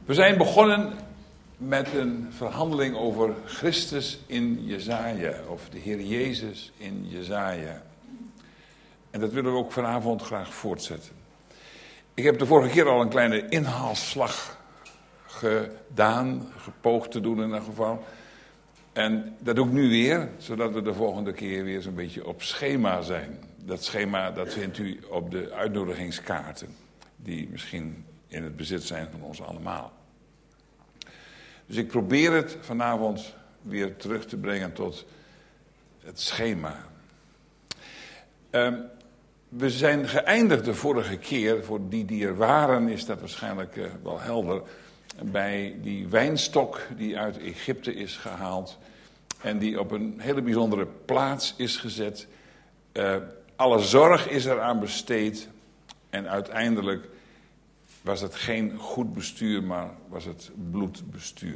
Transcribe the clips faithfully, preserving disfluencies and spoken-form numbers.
We zijn begonnen met een verhandeling over Christus in Jesaja, of de Heer Jezus in Jesaja. En dat willen we ook vanavond graag voortzetten. Ik heb de vorige keer al een kleine inhaalslag gedaan, gepoogd te doen in ieder geval. En dat doe ik nu weer, zodat we de volgende keer weer zo'n beetje op schema zijn. Dat schema dat vindt u op de uitnodigingskaarten, die misschien in het bezit zijn van ons allemaal. Dus ik probeer het vanavond weer terug te brengen tot het schema. Uh, we zijn geëindigd de vorige keer, voor die die er waren is dat waarschijnlijk uh, wel helder, bij die wijnstok die uit Egypte is gehaald en die op een hele bijzondere plaats is gezet. Uh, alle zorg is eraan besteed en uiteindelijk was het geen goed bestuur, maar was het bloedbestuur.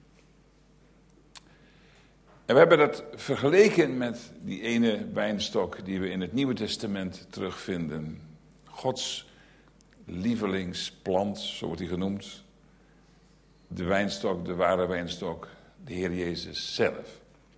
En we hebben dat vergeleken met die ene wijnstok die we in het Nieuwe Testament terugvinden. Gods lievelingsplant, zo wordt hij genoemd. De wijnstok, de ware wijnstok, de Heer Jezus zelf.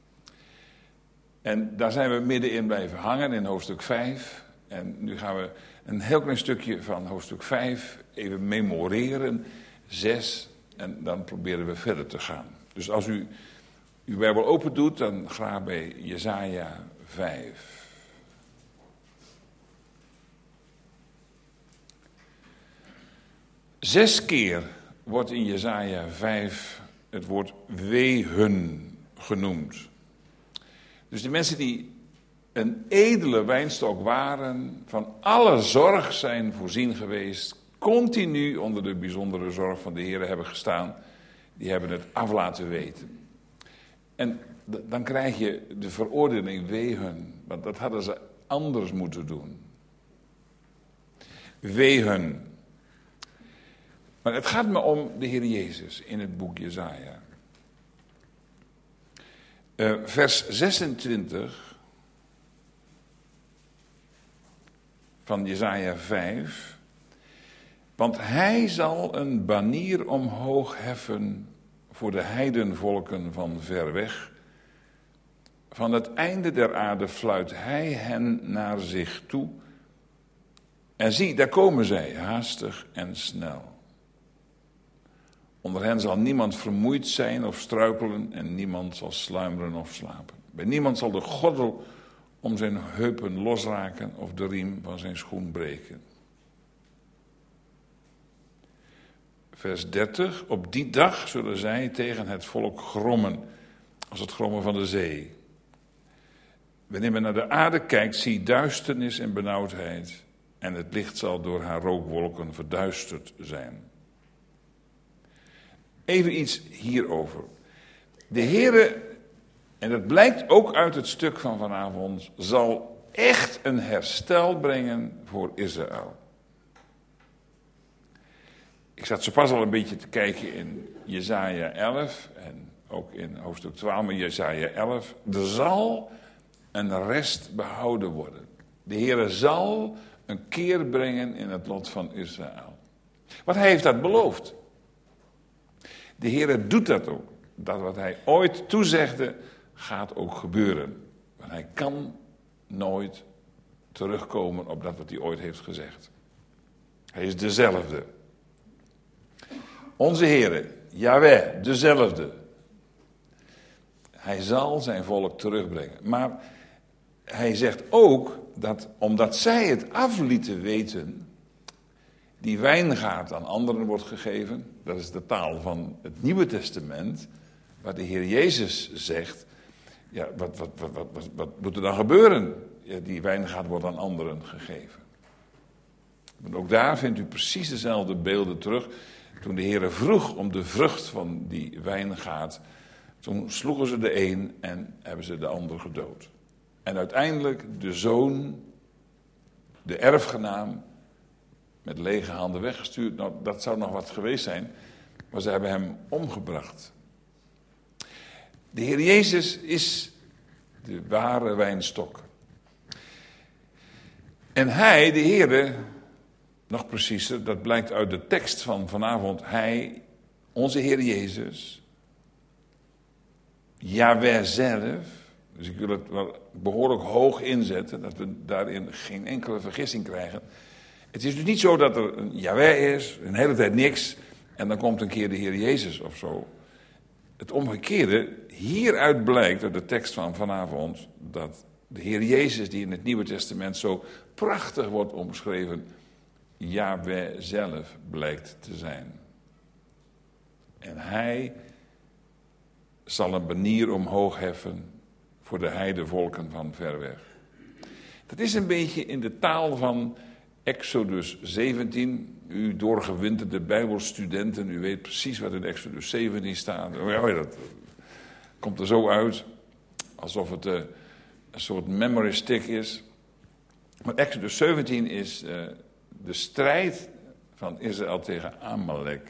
En daar zijn we middenin blijven hangen in hoofdstuk vijf. En nu gaan we een heel klein stukje van hoofdstuk vijf even memoreren, zes, en dan proberen we verder te gaan. Dus als u uw Bijbel open doet, dan graag bij Jesaja vijf. Zes keer wordt in Jesaja vijf het woord wehen genoemd. Dus de mensen die een edele wijnstok waren, van alle zorg zijn voorzien geweest, continu onder de bijzondere zorg van de Heer hebben gestaan, die hebben het af laten weten. En dan krijg je de veroordeling wehen, want dat hadden ze anders moeten doen. Wehen. Maar het gaat me om de Heer Jezus in het boek Jesaja. Uh, vers zesentwintig van Jesaja vijf. Want hij zal een banier omhoog heffen voor de heidenvolken van ver weg. Van het einde der aarde fluit hij hen naar zich toe. En zie, daar komen zij, haastig en snel. Onder hen zal niemand vermoeid zijn of struikelen en niemand zal sluimeren of slapen. Bij niemand zal de gordel om zijn heupen losraken of de riem van zijn schoen breken. Vers dertig. Op die dag zullen zij tegen het volk grommen, als het grommen van de zee. Wanneer men naar de aarde kijkt, zie duisternis en benauwdheid, en het licht zal door haar rookwolken verduisterd zijn. Even iets hierover. De Heere, en dat blijkt ook uit het stuk van vanavond, zal echt een herstel brengen voor Israël. Ik zat zo pas al een beetje te kijken in Jesaja elf en ook in hoofdstuk twaalf, maar Jesaja elf. Er zal een rest behouden worden. De Heere zal een keer brengen in het lot van Israël. Want hij heeft dat beloofd. De Heere doet dat ook. Dat wat hij ooit toezegde, gaat ook gebeuren. Want hij kan nooit terugkomen op dat wat hij ooit heeft gezegd. Hij is dezelfde. Onze Heere, Jahweh, dezelfde. Hij zal zijn volk terugbrengen. Maar hij zegt ook dat omdat zij het aflieten weten, die wijngaard aan anderen wordt gegeven. Dat is de taal van het Nieuwe Testament, waar de Heer Jezus zegt, ja, wat, wat, wat, wat, wat, wat moet er dan gebeuren? Ja, die wijngaard wordt aan anderen gegeven. Maar ook daar vindt u precies dezelfde beelden terug. Toen de Heer vroeg om de vrucht van die wijngaard, toen sloegen ze de een en hebben ze de ander gedood. En uiteindelijk de zoon, de erfgenaam, met lege handen weggestuurd. Nou, dat zou nog wat geweest zijn, maar ze hebben hem omgebracht. De Heer Jezus is de ware wijnstok. En hij, de Heere, nog preciezer, dat blijkt uit de tekst van vanavond, hij onze Heer Jezus, Yahweh zelf, dus ik wil het wel behoorlijk hoog inzetten, dat we daarin geen enkele vergissing krijgen. Het is dus niet zo dat er een Yahweh is, een hele tijd niks, en dan komt een keer de Heer Jezus of zo. Het omgekeerde, hieruit blijkt uit de tekst van vanavond, dat de Heer Jezus, die in het Nieuwe Testament zo prachtig wordt omschreven, Yahweh zelf blijkt te zijn. En hij zal een banier omhoog heffen voor de heidevolken van ver weg. Dat is een beetje in de taal van Exodus zeventien. U doorgewinterde Bijbelstudenten, u weet precies wat in Exodus zeventien staat. Oh ja, dat komt er zo uit, alsof het uh, een soort memory stick is. Maar Exodus zeventien is uh, de strijd van Israël tegen Amalek.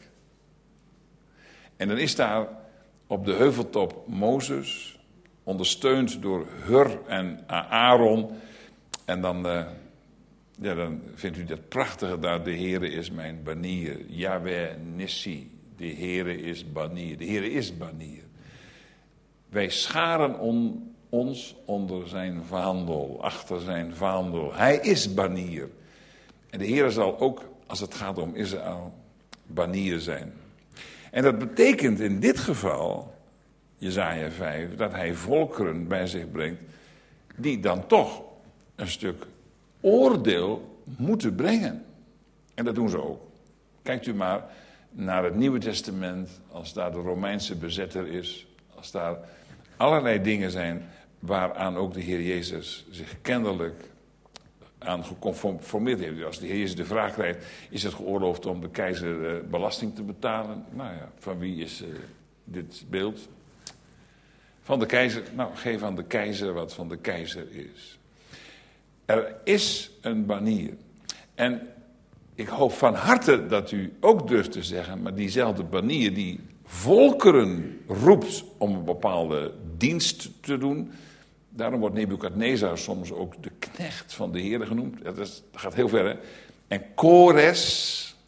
En dan is daar op de heuveltop Mozes, ondersteund door Hur en Aaron. En dan, uh, ja, dan vindt u dat prachtige daar, de Heere is mijn banier. Yahweh Nissi, de Heere is banier. De Heere is banier. Wij scharen on, ons onder zijn vaandel, achter zijn vaandel. Hij is banier. En de Heere zal ook, als het gaat om Israël, banier zijn. En dat betekent in dit geval, Jesaja vijf, dat hij volkeren bij zich brengt die dan toch een stuk oordeel moeten brengen. En dat doen ze ook. Kijkt u maar naar het Nieuwe Testament, als daar de Romeinse bezetter is, als daar allerlei dingen zijn waaraan ook de Heer Jezus zich kennelijk aan geconformeerd heeft. Als de Heer Jezus de vraag krijgt, is het geoorloofd om de keizer uh, belasting te betalen? Nou ja, van wie is uh, dit beeld? Van de keizer. Nou, geef aan de keizer wat van de keizer is. Er is een banier. En ik hoop van harte dat u ook durft te zeggen, maar diezelfde banier die volkeren roept om een bepaalde dienst te doen. Daarom wordt Nebukadnezar soms ook de knecht van de Heer genoemd. Dat, is, dat gaat heel ver, hè. En Kores,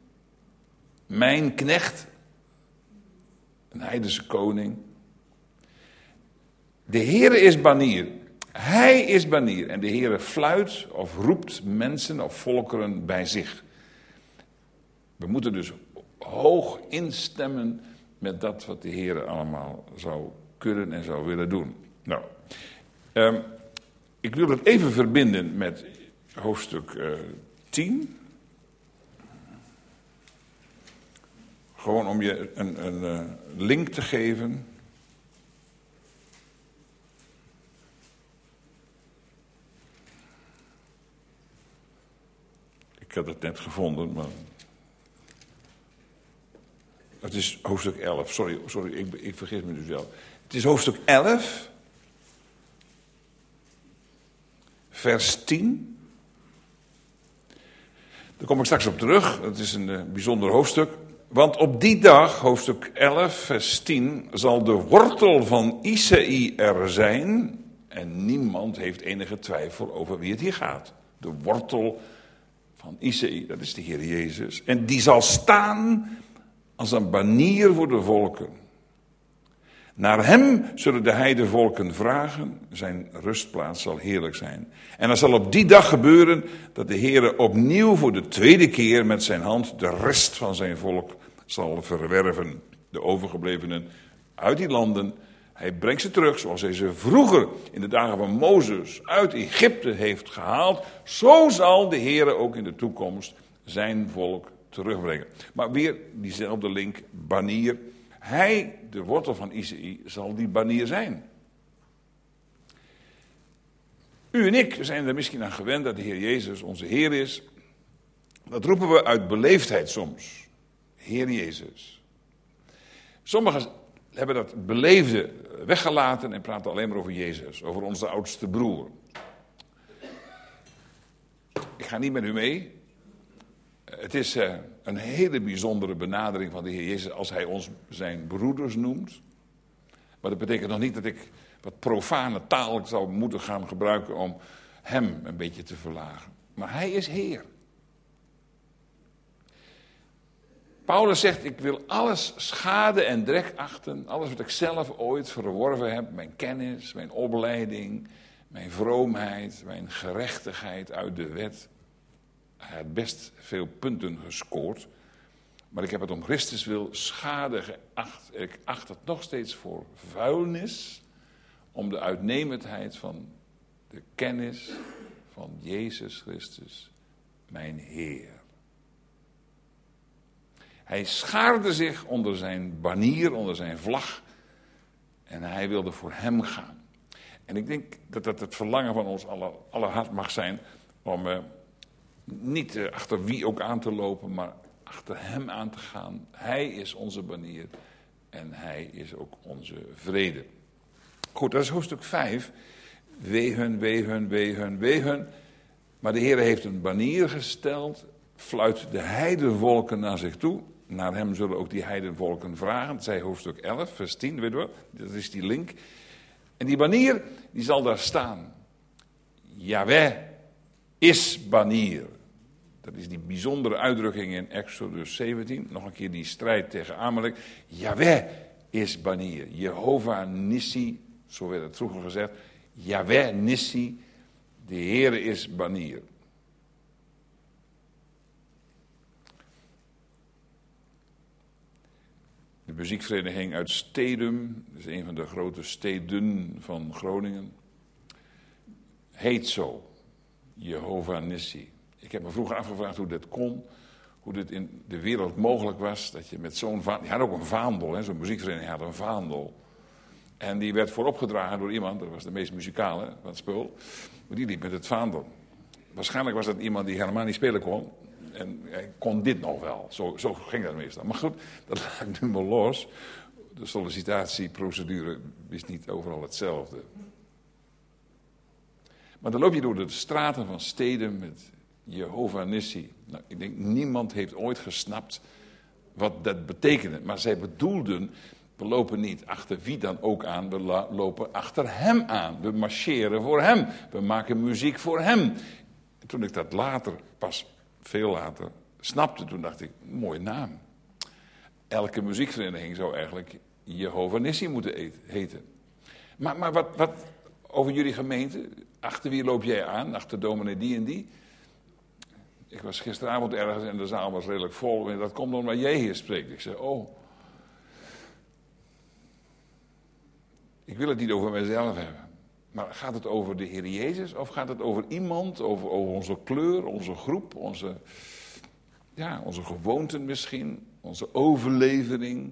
mijn knecht, een heidense koning. De Heer is banier. Hij is banier. En de Heer fluit of roept mensen of volkeren bij zich. We moeten dus hoog instemmen met dat wat de Heer allemaal zou kunnen en zou willen doen. Nou, um, ik wil het even verbinden met hoofdstuk uh, tien. Gewoon om je een, een uh, link te geven. Ik had het net gevonden, maar het is hoofdstuk elf. Sorry, sorry ik, ik vergis me dus wel. Het is hoofdstuk elf, vers tien. Daar kom ik straks op terug. Het is een uh, bijzonder hoofdstuk. Want op die dag, hoofdstuk elf, vers tien, zal de wortel van Isaï er zijn. En niemand heeft enige twijfel over wie het hier gaat. De wortel van Isaï, dat is de Heer Jezus. En die zal staan als een banier voor de volken. Naar hem zullen de heidevolken vragen, zijn rustplaats zal heerlijk zijn. En er zal op die dag gebeuren dat de Heer opnieuw voor de tweede keer met zijn hand de rest van zijn volk zal verwerven. De overgeblevenen uit die landen. Hij brengt ze terug zoals hij ze vroeger in de dagen van Mozes uit Egypte heeft gehaald. Zo zal de Heer ook in de toekomst zijn volk terugbrengen. Maar weer diezelfde link, banier. Hij, de wortel van Isaï, zal die banier zijn. U en ik zijn er misschien aan gewend dat de Heer Jezus onze Heer is. Dat roepen we uit beleefdheid soms. Heer Jezus. Sommigen hebben dat beleefde weggelaten en praten alleen maar over Jezus. Over onze oudste broer. Ik ga niet met u mee. Het is uh, een hele bijzondere benadering van de Heer Jezus als hij ons zijn broeders noemt. Maar dat betekent nog niet dat ik wat profane taal zou moeten gaan gebruiken om hem een beetje te verlagen. Maar hij is Heer. Paulus zegt, ik wil alles schade en drek achten. Alles wat ik zelf ooit verworven heb. Mijn kennis, mijn opleiding, mijn vroomheid, mijn gerechtigheid uit de wet. Hij had best veel punten gescoord. Maar ik heb het om Christus wil schade geacht. Ik acht het nog steeds voor vuilnis. Om de uitnemendheid van de kennis van Jezus Christus, mijn Heer. Hij schaarde zich onder zijn banier, onder zijn vlag. En hij wilde voor hem gaan. En ik denk dat dat het verlangen van ons aller, aller hart mag zijn. Om uh, niet uh, achter wie ook aan te lopen, maar achter hem aan te gaan. Hij is onze banier. En hij is ook onze vrede. Goed, dat is hoofdstuk vijf. Wee hun, wee hun, wee hun, wee hun. Maar de Heer heeft een banier gesteld. Fluit de heidenvolken naar zich toe. Naar hem zullen ook die heidenvolken vragen. Dat zei hoofdstuk elf, vers tien, weet je wel. Dat is die link. En die banier, die zal daar staan. Jahweh is banier. Dat is die bijzondere uitdrukking in Exodus zeventien. Nog een keer die strijd tegen Amalek. Jahweh is banier. Jehovah Nissi, zo werd het vroeger gezegd. Jahweh Nissi, de Heere is banier. De muziekvereniging uit Stedum, dat is een van de grote steden van Groningen, heet zo, Jehovah Nissi. Ik heb me vroeger afgevraagd hoe dit kon, hoe dit in de wereld mogelijk was, dat je met zo'n vaandel, die had ook een vaandel, hè, zo'n muziekvereniging had een vaandel. En die werd vooropgedragen door iemand, dat was de meest muzikale van het spul, maar die liep met het vaandel. Waarschijnlijk was dat iemand die helemaal niet spelen kon. En hij kon dit nog wel. Zo, zo ging dat meestal. Maar goed, dat laat ik nu maar los. De sollicitatieprocedure is niet overal hetzelfde. Maar dan loop je door de straten van steden met Jehovah Nissi. Nou, ik denk, niemand heeft ooit gesnapt wat dat betekende. Maar zij bedoelden, we lopen niet achter wie dan ook aan. We lopen achter hem aan. We marcheren voor hem. We maken muziek voor hem. En toen ik dat later pas... veel later, snapte, toen dacht ik, mooie naam. Elke muziekvereniging zou eigenlijk Jehovah Nissi moeten heten. Maar, maar wat, wat over jullie gemeente? Achter wie loop jij aan? Achter dominee die en die? Ik was gisteravond ergens en de zaal was redelijk vol. En dat komt omdat jij hier spreekt. Ik zei, oh. Ik wil het niet over mezelf hebben. Maar gaat het over de Heer Jezus of gaat het over iemand, over, over onze kleur, onze groep, onze, ja, onze gewoonten misschien, onze overlevering?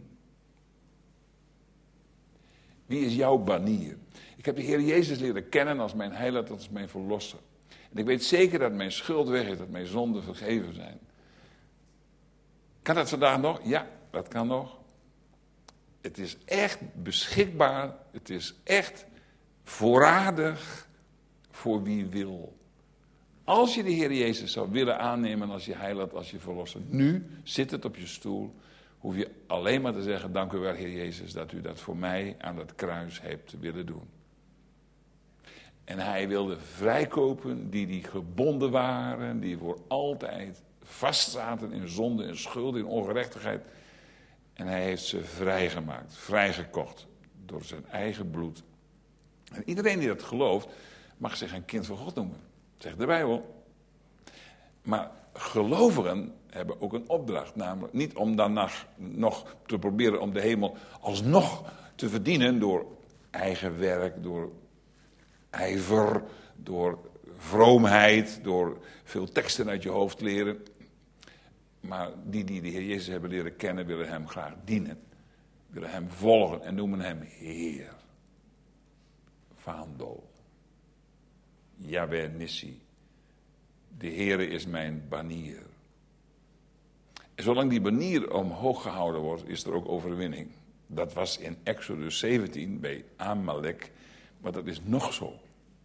Wie is jouw banier? Ik heb de Heer Jezus leren kennen als mijn heiland, als mijn verlosser. En ik weet zeker dat mijn schuld weg is, dat mijn zonden vergeven zijn. Kan dat vandaag nog? Ja, dat kan nog. Het is echt beschikbaar, het is echt... voorradig voor wie wil. Als je de Heer Jezus zou willen aannemen als je heiland, als je verlosser. Nu zit het op je stoel. Hoef je alleen maar te zeggen, dank u wel Heer Jezus dat u dat voor mij aan het kruis hebt willen doen. En hij wilde vrijkopen die die gebonden waren. Die voor altijd vastzaten in zonde, in schuld, in ongerechtigheid. En hij heeft ze vrijgemaakt, vrijgekocht door zijn eigen bloed. En iedereen die dat gelooft, mag zich een kind van God noemen. Zegt de Bijbel. Maar gelovigen hebben ook een opdracht. Namelijk niet om dan nog, nog te proberen om de hemel alsnog te verdienen. Door eigen werk, door ijver, door vroomheid. Door veel teksten uit je hoofd leren. Maar die die de Heer Jezus hebben leren kennen, willen hem graag dienen. Willen hem volgen en noemen hem Heer. Vaandel. Jahweh Nissi. De Heere is mijn banier. En zolang die banier omhoog gehouden wordt, is er ook overwinning. Dat was in Exodus zeventien bij Amalek, maar dat is nog zo.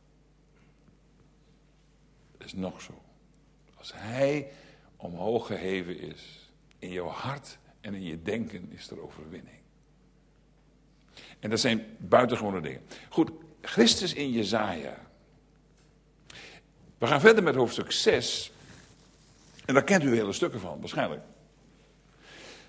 Dat is nog zo. Als hij omhoog geheven is, in jouw hart en in je denken is er overwinning. En dat zijn buitengewone dingen. Goed, Christus in Jesaja. We gaan verder met hoofdstuk zes. En daar kent u hele stukken van, waarschijnlijk.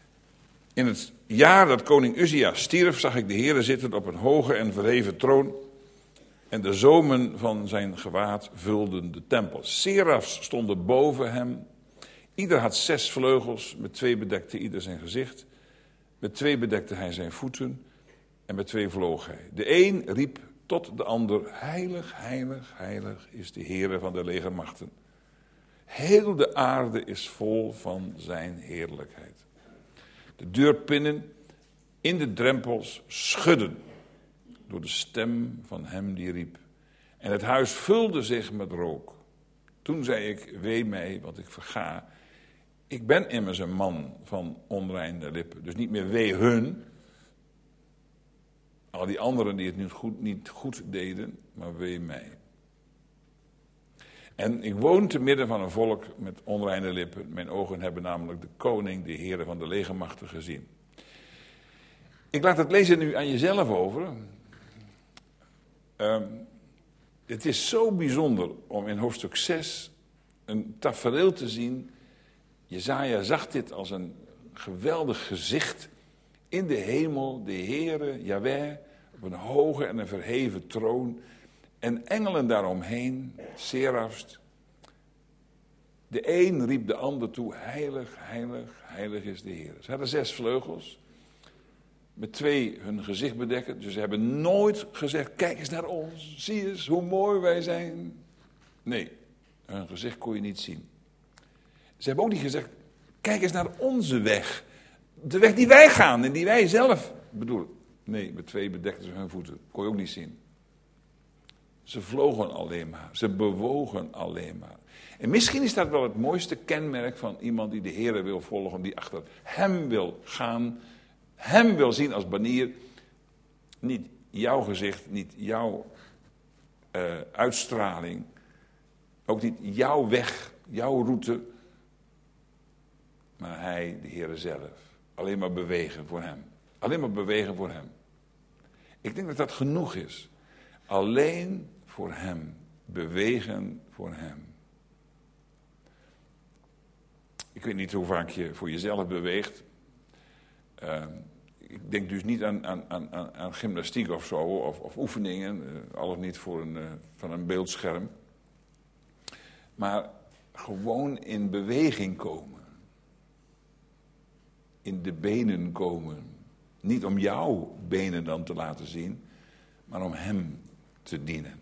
In het jaar dat koning Uzia stierf, zag ik de Heere zitten op een hoge en verheven troon. En de zomen van zijn gewaad vulden de tempel. Serafs stonden boven hem. Ieder had zes vleugels, met twee bedekte ieder zijn gezicht. Met twee bedekte hij zijn voeten en met twee vloog hij. De een riep tot de ander, heilig, heilig, heilig is de Heere van de legermachten. Heel de aarde is vol van zijn heerlijkheid. De deurpinnen in de drempels schudden door de stem van hem die riep. En het huis vulde zich met rook. Toen zei ik, wee mij, want ik verga. Ik ben immers een man van onreine lippen. Dus niet meer wee hun. Al die anderen die het niet goed, niet goed deden, maar wee mij. En ik woon te midden van een volk met onreine lippen. Mijn ogen hebben namelijk de koning, de Heere van de legermachten gezien. Ik laat het lezen nu aan jezelf over. Um, het is zo bijzonder om in hoofdstuk zes een tafereel te zien. Jesaja zag dit als een geweldig gezicht in de hemel, de Heere, Jahweh, op een hoge en een verheven troon. En engelen daaromheen, serafs. De een riep de ander toe, heilig, heilig, heilig is de Heer. Ze hadden zes vleugels, met twee hun gezicht bedekken. Dus ze hebben nooit gezegd, kijk eens naar ons, zie eens hoe mooi wij zijn. Nee, hun gezicht kon je niet zien. Ze hebben ook niet gezegd, kijk eens naar onze weg. De weg die wij gaan en die wij zelf bedoelen. Nee, met twee bedekten ze hun voeten, kon je ook niet zien. Ze vlogen alleen maar, ze bewogen alleen maar. En misschien is dat wel het mooiste kenmerk van iemand die de Heere wil volgen, die achter hem wil gaan, hem wil zien als banier. Niet jouw gezicht, niet jouw uh, uitstraling, ook niet jouw weg, jouw route, maar hij, de Heere zelf. Alleen maar bewegen voor hem. Alleen maar bewegen voor hem. Ik denk dat dat genoeg is. Alleen voor hem. Bewegen voor hem. Ik weet niet hoe vaak je voor jezelf beweegt. Uh, ik denk dus niet aan, aan, aan, aan gymnastiek of zo, of, of oefeningen. Uh, alles niet voor een, uh, van een beeldscherm. Maar gewoon in beweging komen. In de benen komen. Niet om jouw benen dan te laten zien, maar om hem te dienen.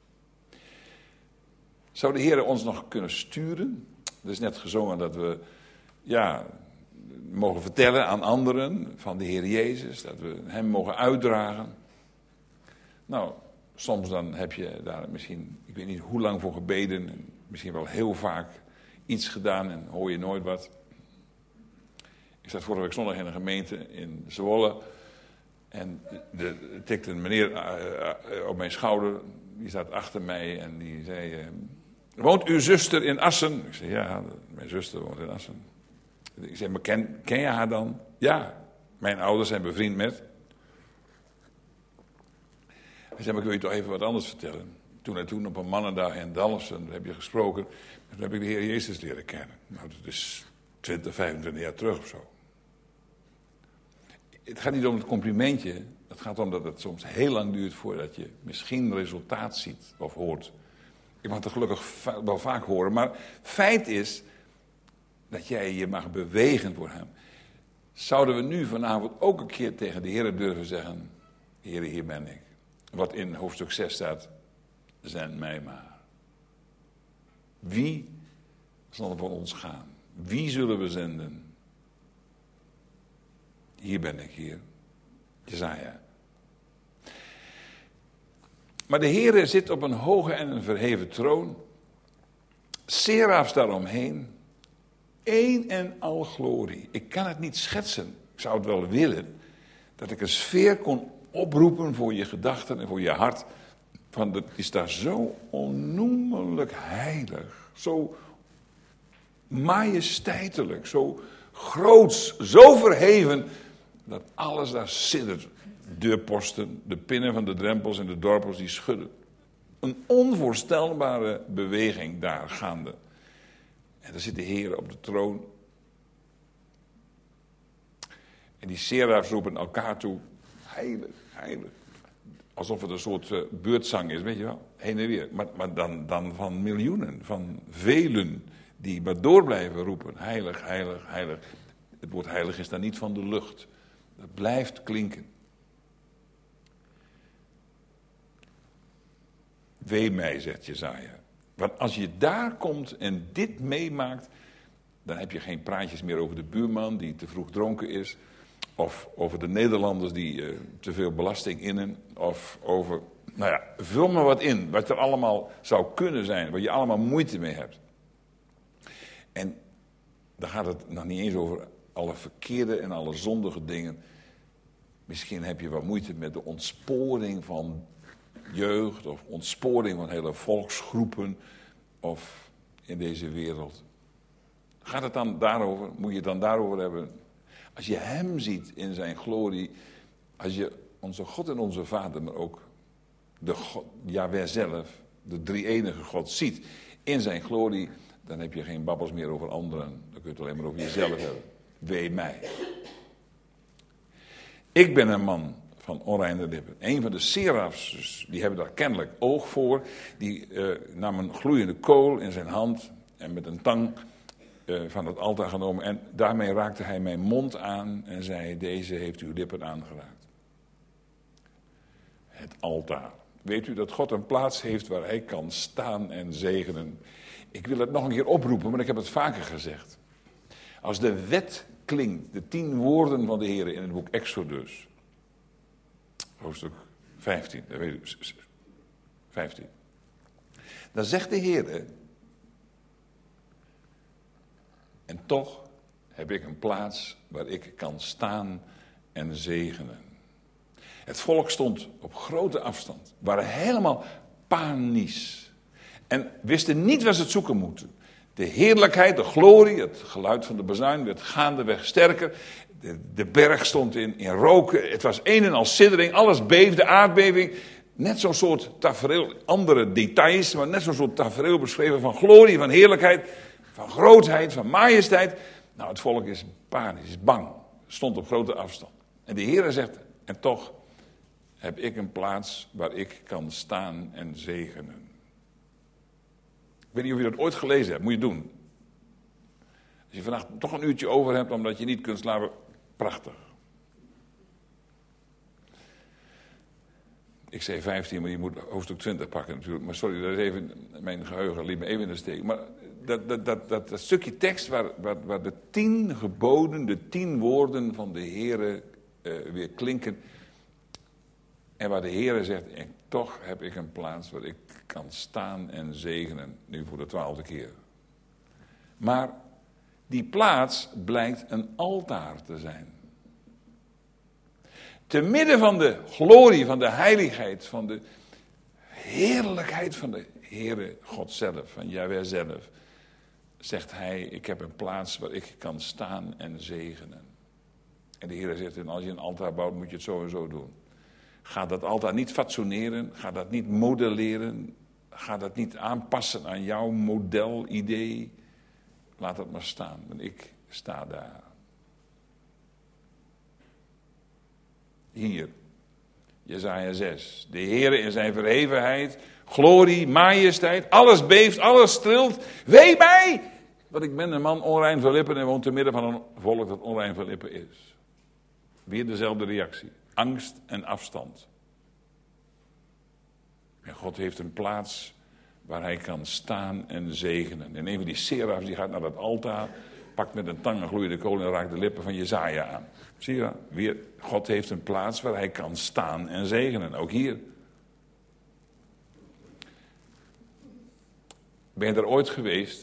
Zou de Heer ons nog kunnen sturen? Er is net gezongen dat we ja, mogen vertellen aan anderen van de Heer Jezus. Dat we hem mogen uitdragen. Nou, soms dan heb je daar misschien, ik weet niet hoe lang voor gebeden. En misschien wel heel vaak iets gedaan en hoor je nooit wat. Ik zat vorige week zondag in een gemeente in Zwolle. En er tikte een meneer uh, uh, op mijn schouder. Die zat achter mij en die zei... Uh, woont uw zuster in Assen? Ik zei, ja, mijn zuster woont in Assen. Ik zei, maar ken, ken je haar dan? Ja, mijn ouders zijn bevriend met. Hij zei, maar ik wil je toch even wat anders vertellen. Toen en toen op een mannendag in Dalfsen, daar heb je gesproken. Toen heb ik de Heer Jezus leren kennen. Nou, dat is twintig, vijfentwintig jaar terug of zo. Het gaat niet om het complimentje. Het gaat om dat het soms heel lang duurt voordat je misschien resultaat ziet of hoort. Ik mag het gelukkig va- wel vaak horen. Maar feit is dat jij je mag bewegen voor hem. Zouden we nu vanavond ook een keer tegen de Heer durven zeggen... Heer, hier ben ik. Wat in hoofdstuk zes staat. Zend mij maar. Wie zal er voor ons gaan? Wie zullen we zenden? Hier ben ik, hier. Jesaja. Maar de Heere zit op een hoge en een verheven troon. Serafs daaromheen. Eén en al glorie. Ik kan het niet schetsen. Ik zou het wel willen. Dat ik een sfeer kon oproepen voor je gedachten en voor je hart. Van het is daar zo onnoemelijk heilig. Zo majesteitelijk. Zo groots. Zo verheven. Dat alles daar siddert. Deurposten, de pinnen van de drempels en de dorpels die schudden. Een onvoorstelbare beweging daar gaande. En daar zit de Heer op de troon. En die serafs roepen elkaar toe, heilig, heilig. Alsof het een soort uh, beurtzang is, weet je wel, heen en weer. Maar, maar dan, dan van miljoenen, van velen, die maar door blijven roepen, heilig, heilig, heilig. Het woord heilig is dan niet van de lucht. Dat blijft klinken. Wee mij, zegt Jesaja. Want als je daar komt en dit meemaakt, dan heb je geen praatjes meer over de buurman die te vroeg dronken is. Of over de Nederlanders die uh, te veel belasting innen. Of over, nou ja, vul maar wat in. Wat er allemaal zou kunnen zijn. Waar je allemaal moeite mee hebt. En dan gaat het nog niet eens over alle verkeerde en alle zondige dingen. Misschien heb je wat moeite met de ontsporing van jeugd. Of ontsporing van hele volksgroepen. Of in deze wereld. Gaat het dan daarover? Moet je het dan daarover hebben? Als je hem ziet in zijn glorie, als je onze God en onze Vader, maar ook de God, Jahweh zelf, de drie-enige God ziet in zijn glorie, dan heb je geen babbels meer over anderen. Dan kun je het alleen maar over jezelf hebben. Wee mij. Ik ben een man van onreine lippen. Een van de serafs, dus die hebben daar kennelijk oog voor, die uh, nam een gloeiende kool in zijn hand en met een tang van het altaar genomen. En daarmee raakte hij mijn mond aan en zei, deze heeft uw lippen aangeraakt. Het altaar. Weet u dat God een plaats heeft waar hij kan staan en zegenen? Ik wil het nog een keer oproepen, maar ik heb het vaker gezegd. Als de wet klinkt, de tien woorden van de Heer in het boek Exodus. Hoofdstuk vijftien. vijftien. Dan zegt de Heer, en toch heb ik een plaats waar ik kan staan en zegenen. Het volk stond op grote afstand. Waren helemaal panisch. En wisten niet waar ze het zoeken moeten. De heerlijkheid, de glorie, het geluid van de bazuin werd gaandeweg sterker. De, de berg stond in, in roken. Het was een en al siddering. Alles beefde, aardbeving. Net zo'n soort tafereel, andere details, maar net zo'n soort tafereel beschreven van glorie, van heerlijkheid. Van grootheid, van majesteit. Nou, het volk is panisch, is bang. Stond op grote afstand. En de Heer zegt, en toch heb ik een plaats waar ik kan staan en zegenen. Ik weet niet of je dat ooit gelezen hebt, moet je doen. Als je vandaag toch een uurtje over hebt, omdat je niet kunt slapen, prachtig. Ik zei vijftien, maar je moet hoofdstuk twintig pakken natuurlijk. Maar sorry, dat is even, mijn geheugen liet me even in de steek. Maar dat, dat, dat, dat, dat stukje tekst waar, waar, waar de tien geboden, de tien woorden van de Heere uh, weer klinken. En waar de Heere zegt, en toch heb ik een plaats waar ik kan staan en zegenen. Nu voor de twaalfde keer. Maar die plaats blijkt een altaar te zijn. Te midden van de glorie, van de heiligheid, van de heerlijkheid van de Heere God zelf, van Jahweh zelf, zegt hij, ik heb een plaats waar ik kan staan en zegenen. En de Heere zegt, en als je een altaar bouwt, moet je het zo en zo doen. Ga dat altaar niet fatsoeneren, ga dat niet modelleren, ga dat niet aanpassen aan jouw modelidee. Laat het maar staan, want ik sta daar. Hier, Jesaja zes. De Heere in zijn verhevenheid, glorie, majesteit, alles beeft, alles trilt. Wee mij, want ik ben een man onrein van lippen en woon te midden van een volk dat onrein van lippen is. Weer dezelfde reactie, angst en afstand. En God heeft een plaats waar hij kan staan en zegenen. En een van die serafs die gaat naar dat altaar, pakt met een tang een gloeiende kool en raakt de lippen van Jesaja aan. Zie je, weer, God heeft een plaats waar hij kan staan en zegenen, ook hier. Ben je er ooit geweest?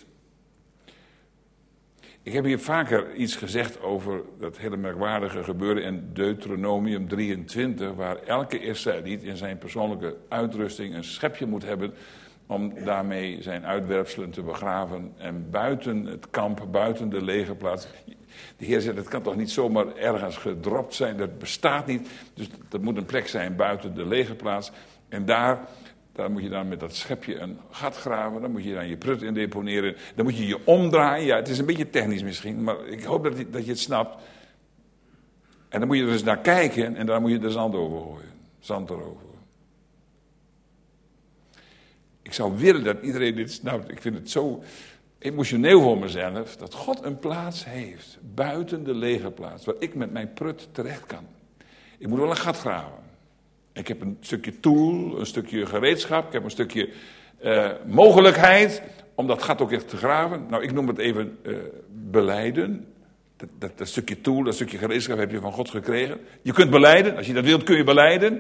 Ik heb hier vaker iets gezegd over dat hele merkwaardige gebeuren in Deuteronomium drieëntwintig, waar elke Israëliet in zijn persoonlijke uitrusting een schepje moet hebben om daarmee zijn uitwerpselen te begraven en buiten het kamp, buiten de legerplaats. De Heer zegt, het kan toch niet zomaar ergens gedropt zijn, dat bestaat niet. Dus dat moet een plek zijn buiten de legerplaats. En daar, daar moet je dan met dat schepje een gat graven, dan moet je dan je prut in deponeren, dan moet je je omdraaien. Ja, het is een beetje technisch misschien, maar ik hoop dat je, dat je het snapt. En dan moet je er eens naar kijken en daar moet je de zand over gooien. Zand erover. Ik zou willen dat iedereen dit snapt. Ik vind het zo emotioneel voor mezelf dat God een plaats heeft buiten de legerplaats, waar ik met mijn prut terecht kan. Ik moet wel een gat graven. Ik heb een stukje tool, een stukje gereedschap, ik heb een stukje uh, mogelijkheid om dat gat ook echt te graven. Nou, ik noem het even uh, belijden. Dat, dat, dat stukje tool, dat stukje gereedschap heb je van God gekregen. Je kunt belijden, als je dat wilt kun je belijden.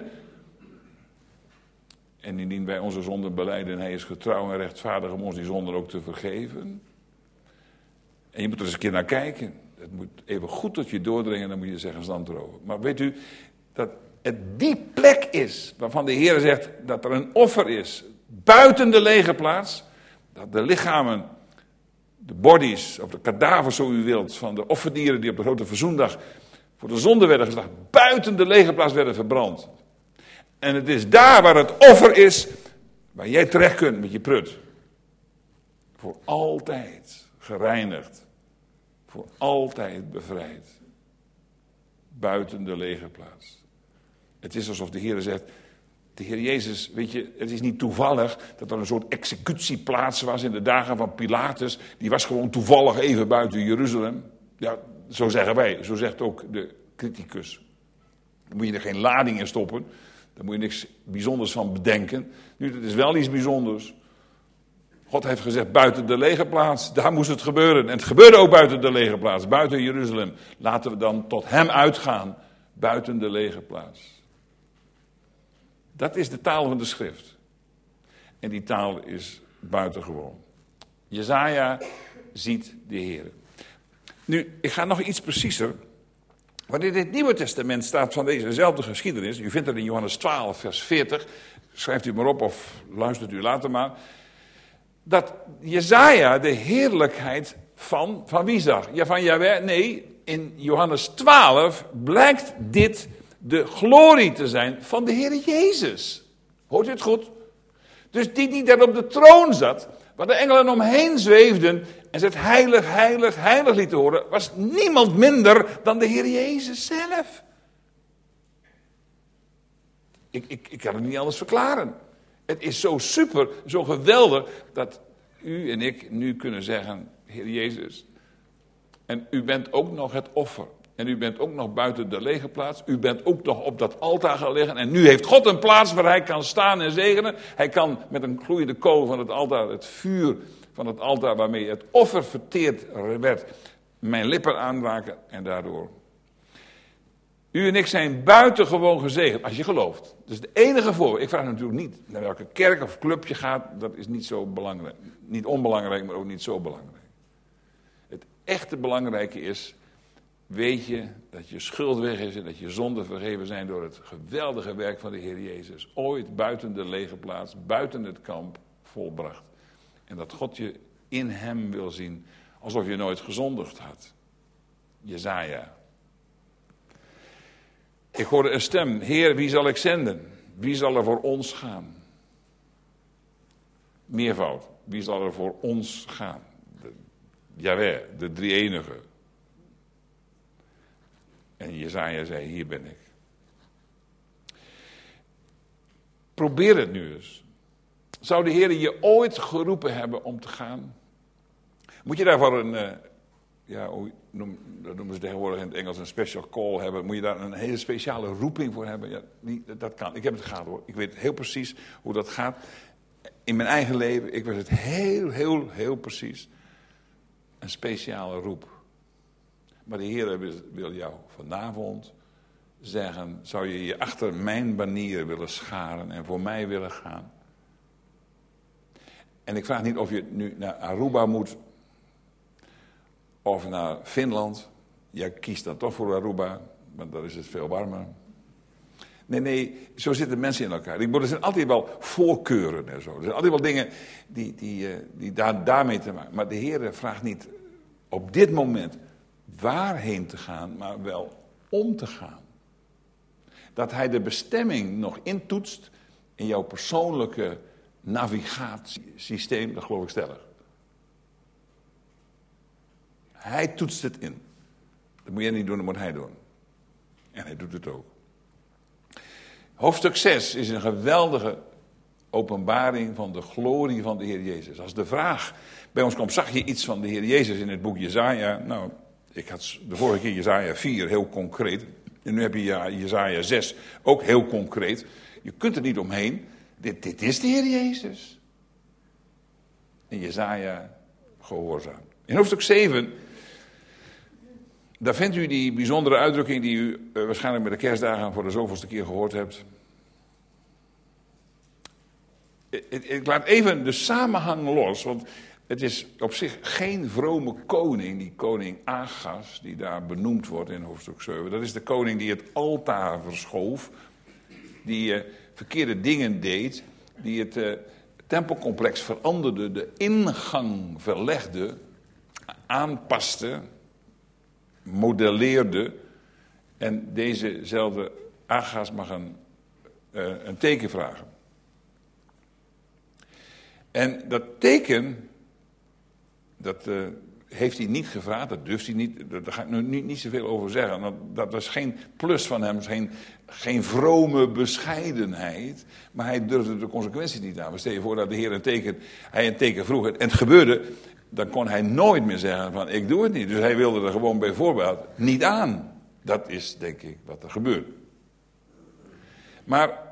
En indien wij onze zonden belijden, hij is getrouw en rechtvaardig om ons die zonden ook te vergeven. En je moet er eens een keer naar kijken. Het moet even goed tot je doordringen en dan moet je zeggen zand erover. Maar weet u, dat het die plek is waarvan de Heer zegt dat er een offer is, buiten de legerplaats, dat de lichamen, de bodies, of de kadavers zo u wilt, van de offerdieren die op de grote verzoendag voor de zonde werden geslacht, buiten de legerplaats werden verbrand. En het is daar waar het offer is, waar jij terecht kunt met je prut. Voor altijd gereinigd. Voor altijd bevrijd. Buiten de legerplaats. Het is alsof de Heer zegt, de Heer Jezus, weet je, het is niet toevallig dat er een soort executieplaats was in de dagen van Pilatus. Die was gewoon toevallig even buiten Jeruzalem. Ja, zo zeggen wij, zo zegt ook de criticus. Dan moet je er geen lading in stoppen. Daar moet je niks bijzonders van bedenken. Nu, dat is wel iets bijzonders. God heeft gezegd, buiten de legerplaats, daar moest het gebeuren. En het gebeurde ook buiten de legerplaats, buiten Jeruzalem. Laten we dan tot hem uitgaan, buiten de legerplaats. Dat is de taal van de schrift. En die taal is buitengewoon. Jesaja ziet de Heer. Nu, ik ga nog iets preciezer. Wanneer in het Nieuwe Testament staat van dezezelfde geschiedenis, u vindt het in Johannes twaalf, vers veertig, schrijft u maar op of luistert u later maar, dat Jesaja de heerlijkheid van, van wie zag? Ja, van Jahweh? Nee, in Johannes twaalf blijkt dit de glorie te zijn van de Heer Jezus. Hoort u het goed? Dus die die daar op de troon zat, waar de engelen omheen zweefden en ze het heilig, heilig, heilig lieten horen, was niemand minder dan de Heer Jezus zelf. Ik, ik, ik kan het niet anders verklaren. Het is zo super, zo geweldig, dat u en ik nu kunnen zeggen, Heer Jezus, en u bent ook nog het offer. En u bent ook nog buiten de legerplaats. U bent ook nog op dat altaar gaan liggen. En nu heeft God een plaats waar hij kan staan en zegenen. Hij kan met een gloeiende kool van het altaar, het vuur van het altaar waarmee het offer verteerd werd, mijn lippen aanraken en daardoor. U en ik zijn buitengewoon gezegend, als je gelooft. Dat is de enige voorwaarde. Ik vraag natuurlijk niet naar welke kerk of club je gaat. Dat is niet zo belangrijk. Niet onbelangrijk, maar ook niet zo belangrijk. Het echte belangrijke is, weet je dat je schuld weg is en dat je zonden vergeven zijn door het geweldige werk van de Heer Jezus. Ooit buiten de legerplaats, buiten het kamp volbracht. En dat God je in hem wil zien, alsof je nooit gezondigd had. Jesaja. Ik hoorde een stem, Heer, wie zal ik zenden? Wie zal er voor ons gaan? Meervoud, wie zal er voor ons gaan? De, Jahweh, de drie-enige. En Jesaja zei, hier ben ik. Probeer het nu eens. Zou de Heer je ooit geroepen hebben om te gaan? Moet je daarvoor een, uh, ja, noem, dat noemen ze tegenwoordig in het Engels een special call hebben. Moet je daar een hele speciale roeping voor hebben? Ja, niet, dat kan. Ik heb het gehad hoor. Ik weet heel precies hoe dat gaat. In mijn eigen leven, ik weet het heel, heel, heel precies. Een speciale roep. Maar de Heer wil jou vanavond zeggen, zou je je achter mijn banier willen scharen en voor mij willen gaan? En ik vraag niet of je nu naar Aruba moet of naar Finland. Jij kiest dan toch voor Aruba, want daar is het veel warmer. Nee, nee, zo zitten mensen in elkaar. Er zijn altijd wel voorkeuren en zo. Er zijn altijd wel dingen die, die, die daar, daarmee te maken. Maar de Heer vraagt niet op dit moment waarheen te gaan, maar wel om te gaan. Dat hij de bestemming nog intoetst in jouw persoonlijke navigatiesysteem, dat geloof ik stellig. Hij toetst het in. Dat moet jij niet doen, dat moet hij doen. En hij doet het ook. Hoofdstuk zes is een geweldige openbaring van de glorie van de Heer Jezus. Als de vraag bij ons komt, zag je iets van de Heer Jezus in het boek Jesaja? Nou, ik had de vorige keer Jesaja vier heel concreet. En nu heb je Jesaja zes ook heel concreet. Je kunt er niet omheen. Dit, dit is de Heer Jezus. En Jesaja gehoorzaam. In hoofdstuk zeven, daar vindt u die bijzondere uitdrukking die u uh, waarschijnlijk met de kerstdagen voor de zoveelste keer gehoord hebt. Ik, ik, ik laat even de samenhang los, want het is op zich geen vrome koning, die koning Agas, die daar benoemd wordt in hoofdstuk zeven. Dat is de koning die het altaar verschoof, die uh, verkeerde dingen deed, die het uh, tempelcomplex veranderde, de ingang verlegde, aanpaste, modelleerde. En dezezelfde Agas mag een, uh, een teken vragen. En dat teken, dat uh, heeft hij niet gevraagd, dat durft hij niet, daar ga ik nu niet, niet zoveel over zeggen. Dat, dat was geen plus van hem, geen, geen vrome bescheidenheid, maar hij durfde de consequenties niet aan. Stel je voor dat de Heer een teken, hij een teken vroeg en het gebeurde, dan kon hij nooit meer zeggen van ik doe het niet. Dus hij wilde er gewoon bij voorbaat niet aan. Dat is denk ik wat er gebeurt. Maar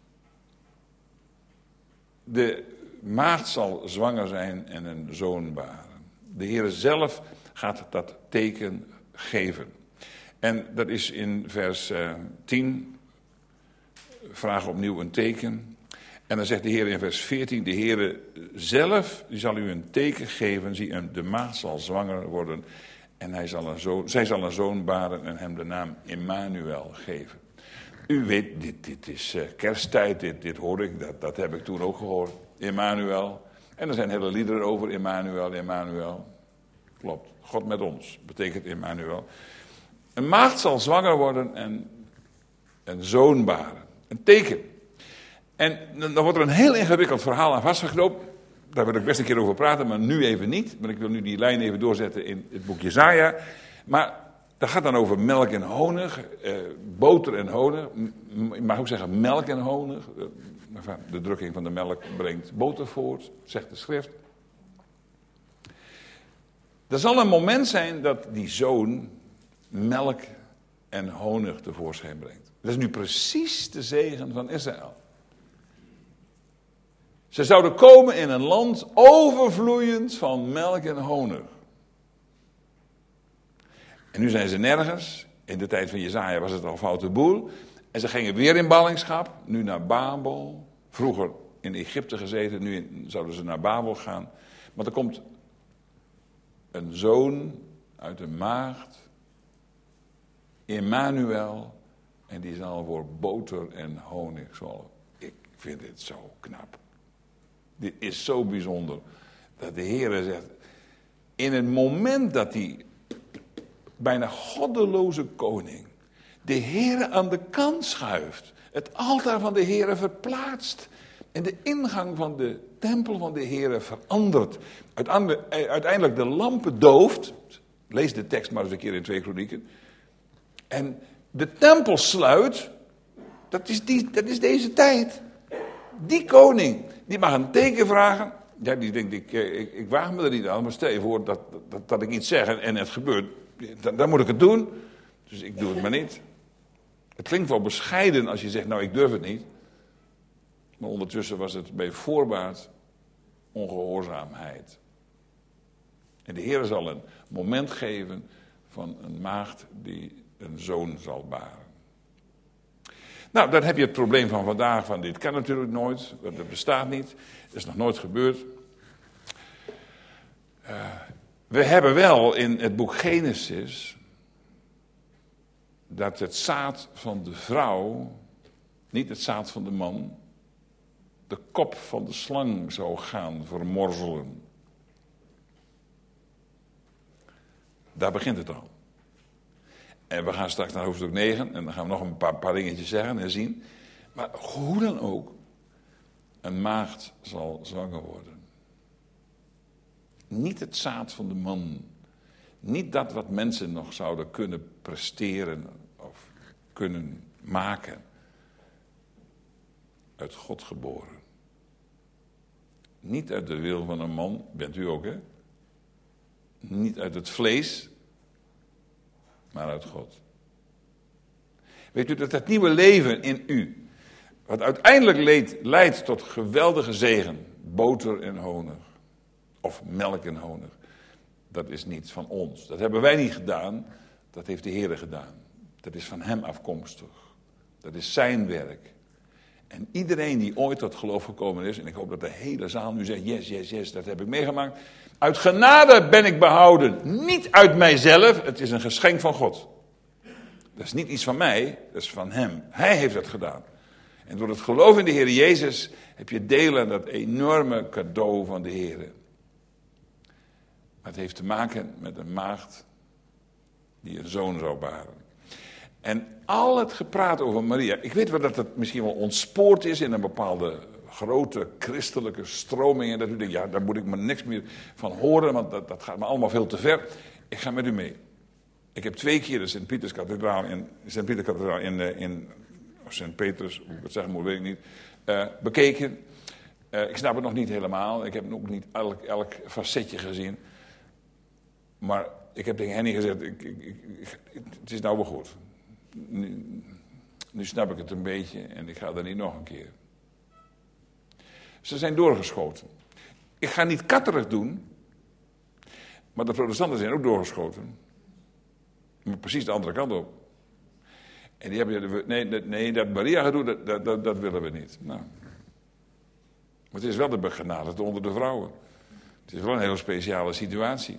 de maagd zal zwanger zijn en een zoon baren. De Heer zelf gaat dat teken geven. En dat is in vers uh, tien. Vraag opnieuw een teken. En dan zegt de Heer in vers veertien. De Heer zelf die zal u een teken geven. Zie, de maagd zal zwanger worden. En hij zal een zoon, zij zal een zoon baren en hem de naam Immanuel geven. U weet, dit, dit is uh, kersttijd. Dit, dit hoor ik. Dat, dat heb ik toen ook gehoord. Immanuel. En er zijn hele liederen over Immanuel, Immanuel. Klopt, God met ons, betekent Immanuel. Een maagd zal zwanger worden en een zoon baren. Een teken. En dan wordt er een heel ingewikkeld verhaal aan vastgeknoopt. Daar wil ik best een keer over praten, maar nu even niet. Maar ik wil nu die lijn even doorzetten in het boek Jesaja. Maar dat gaat dan over melk en honig, eh, boter en honig. Je mag ook zeggen melk en honig. De drukking van de melk brengt boter voort, zegt de schrift. Er zal een moment zijn dat die zoon melk en honig tevoorschijn brengt. Dat is nu precies de zegen van Israël. Ze zouden komen in een land overvloeiend van melk en honig. En nu zijn ze nergens. In de tijd van Jesaja was het al foute boel. En ze gingen weer in ballingschap, nu naar Babel. Vroeger in Egypte gezeten, nu in, zouden ze naar Babel gaan. Maar er komt een zoon uit een maagd, Immanuel, en die zal voor boter en honig zorgen. Ik vind dit zo knap. Dit is zo bijzonder. Dat de Heer zegt, in het moment dat die bijna goddeloze koning de Heer aan de kant schuift, het altaar van de Heer verplaatst en de ingang van de tempel van de Heer verandert, uiteindelijk de lampen dooft, lees de tekst maar eens een keer in twee Kronieken, en de tempel sluit, dat is, die, dat is deze tijd. Die koning, die mag een teken vragen. Ja, die denkt, ik, ik, ik waag me er niet aan, maar stel je voor dat, dat, dat ik iets zeg en, en het gebeurt, dan, dan moet ik het doen. Dus ik doe het maar niet. Het klinkt wel bescheiden als je zegt, nou ik durf het niet. Maar ondertussen was het bij voorbaat ongehoorzaamheid. En de Heer zal een moment geven van een maagd die een zoon zal baren. Nou, dan heb je het probleem van vandaag, van dit kan natuurlijk nooit, dat bestaat niet, dat is nog nooit gebeurd. Uh, we hebben wel in het boek Genesis dat het zaad van de vrouw, niet het zaad van de man, de kop van de slang zou gaan vermorzelen. Daar begint het al. En we gaan straks naar hoofdstuk negen en dan gaan we nog een paar, paar dingetjes zeggen en zien. Maar hoe dan ook, een maagd zal zwanger worden. Niet het zaad van de man. Niet dat wat mensen nog zouden kunnen presteren of kunnen maken. Uit God geboren. Niet uit de wil van een man, bent u ook, hè? Niet uit het vlees, maar uit God. Weet u dat het nieuwe leven in u, wat uiteindelijk leidt, leidt tot geweldige zegen, boter en honig, of melk en honig, dat is niet van ons. Dat hebben wij niet gedaan, dat heeft de Heer gedaan. Dat is van hem afkomstig. Dat is zijn werk. En iedereen die ooit tot geloof gekomen is, en ik hoop dat de hele zaal nu zegt, yes, yes, yes, dat heb ik meegemaakt. Uit genade ben ik behouden, niet uit mijzelf, het is een geschenk van God. Dat is niet iets van mij, dat is van hem. Hij heeft het gedaan. En door het geloof in de Heer Jezus heb je deel aan dat enorme cadeau van de Heer. Maar het heeft te maken met een maagd die een zoon zou baren. En al het gepraat over Maria, ik weet wel dat het misschien wel ontspoord is in een bepaalde grote christelijke stroming. En dat u denkt, ja, daar moet ik me niks meer van horen, want dat, dat gaat me allemaal veel te ver. Ik ga met u mee. Ik heb twee keer de Sint-Pieterskathedraal in, Sint-Pieterskathedraal in, in of Sint-Peters, hoe ik het zeggen moet, weet ik niet, uh, bekeken. Uh, ik snap het nog niet helemaal. Ik heb ook niet elk, elk facetje gezien. Maar ik heb tegen Henny gezegd, ik, ik, ik, het is nou wel goed. Nu, nu snap ik het een beetje en ik ga er niet nog een keer. Ze zijn doorgeschoten. Ik ga niet katterig doen, maar de protestanten zijn ook doorgeschoten. Maar precies de andere kant op. En die hebben, nee, nee dat Maria gedoe, dat, dat, dat willen we niet. Nou. Maar het is wel de begenadigde onder de vrouwen. Het is wel een heel speciale situatie.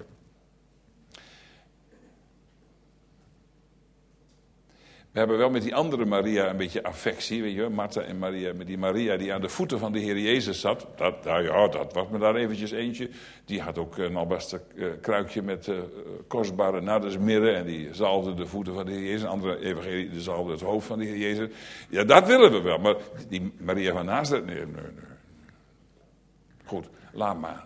We hebben wel met die andere Maria een beetje affectie, weet je wel, Martha en Maria, met die Maria die aan de voeten van de Heer Jezus zat. Dat, nou ja, dat was me daar eventjes eentje. Die had ook een albaster uh, kruikje met uh, kostbare nardesmirre en die zalfde de voeten van de Heer Jezus. Een andere evangelie die zalfde het hoofd van de Heer Jezus. Ja, dat willen we wel, maar die Maria van Nazareth, nee, nee, nee. Goed, laat maar.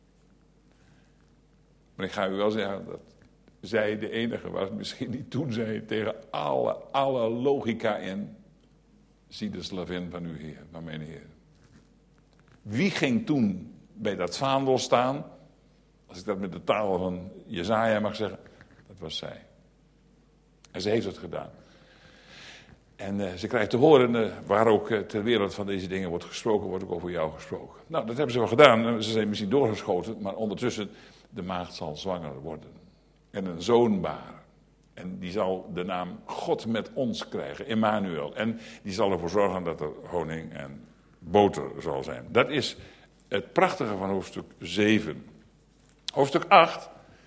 Maar ik ga u wel zeggen dat zij de enige was, misschien die toen zei tegen alle, alle logica in, zie de slavin van uw Heer, van mijn Heer. Wie ging toen bij dat vaandel staan, als ik dat met de taal van Jesaja mag zeggen, dat was zij. En ze heeft het gedaan. En uh, ze krijgt te horen, uh, waar ook uh, ter wereld van deze dingen wordt gesproken, wordt ook over jou gesproken. Nou, dat hebben ze wel gedaan. Ze zijn misschien doorgeschoten, maar ondertussen, de maagd zal zwanger worden. En een zoon baren. En die zal de naam God met ons krijgen, Emmanuel. En die zal ervoor zorgen dat er honing en boter zal zijn. Dat is het prachtige van hoofdstuk zeven. Hoofdstuk acht.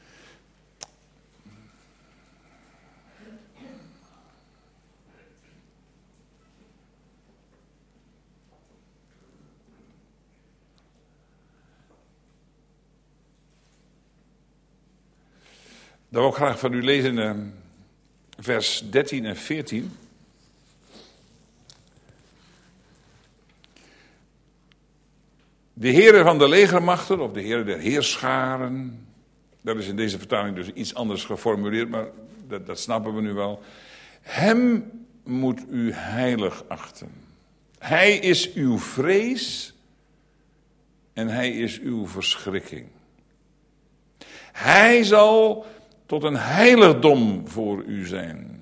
Dan wil ik graag van u lezen uh, vers dertien en veertien. De Heere van de legermachten, of de Heere der heerscharen, dat is in deze vertaling dus iets anders geformuleerd, maar dat, dat snappen we nu wel. Hem moet u heilig achten. Hij is uw vrees en hij is uw verschrikking. Hij zal tot een heiligdom voor u zijn.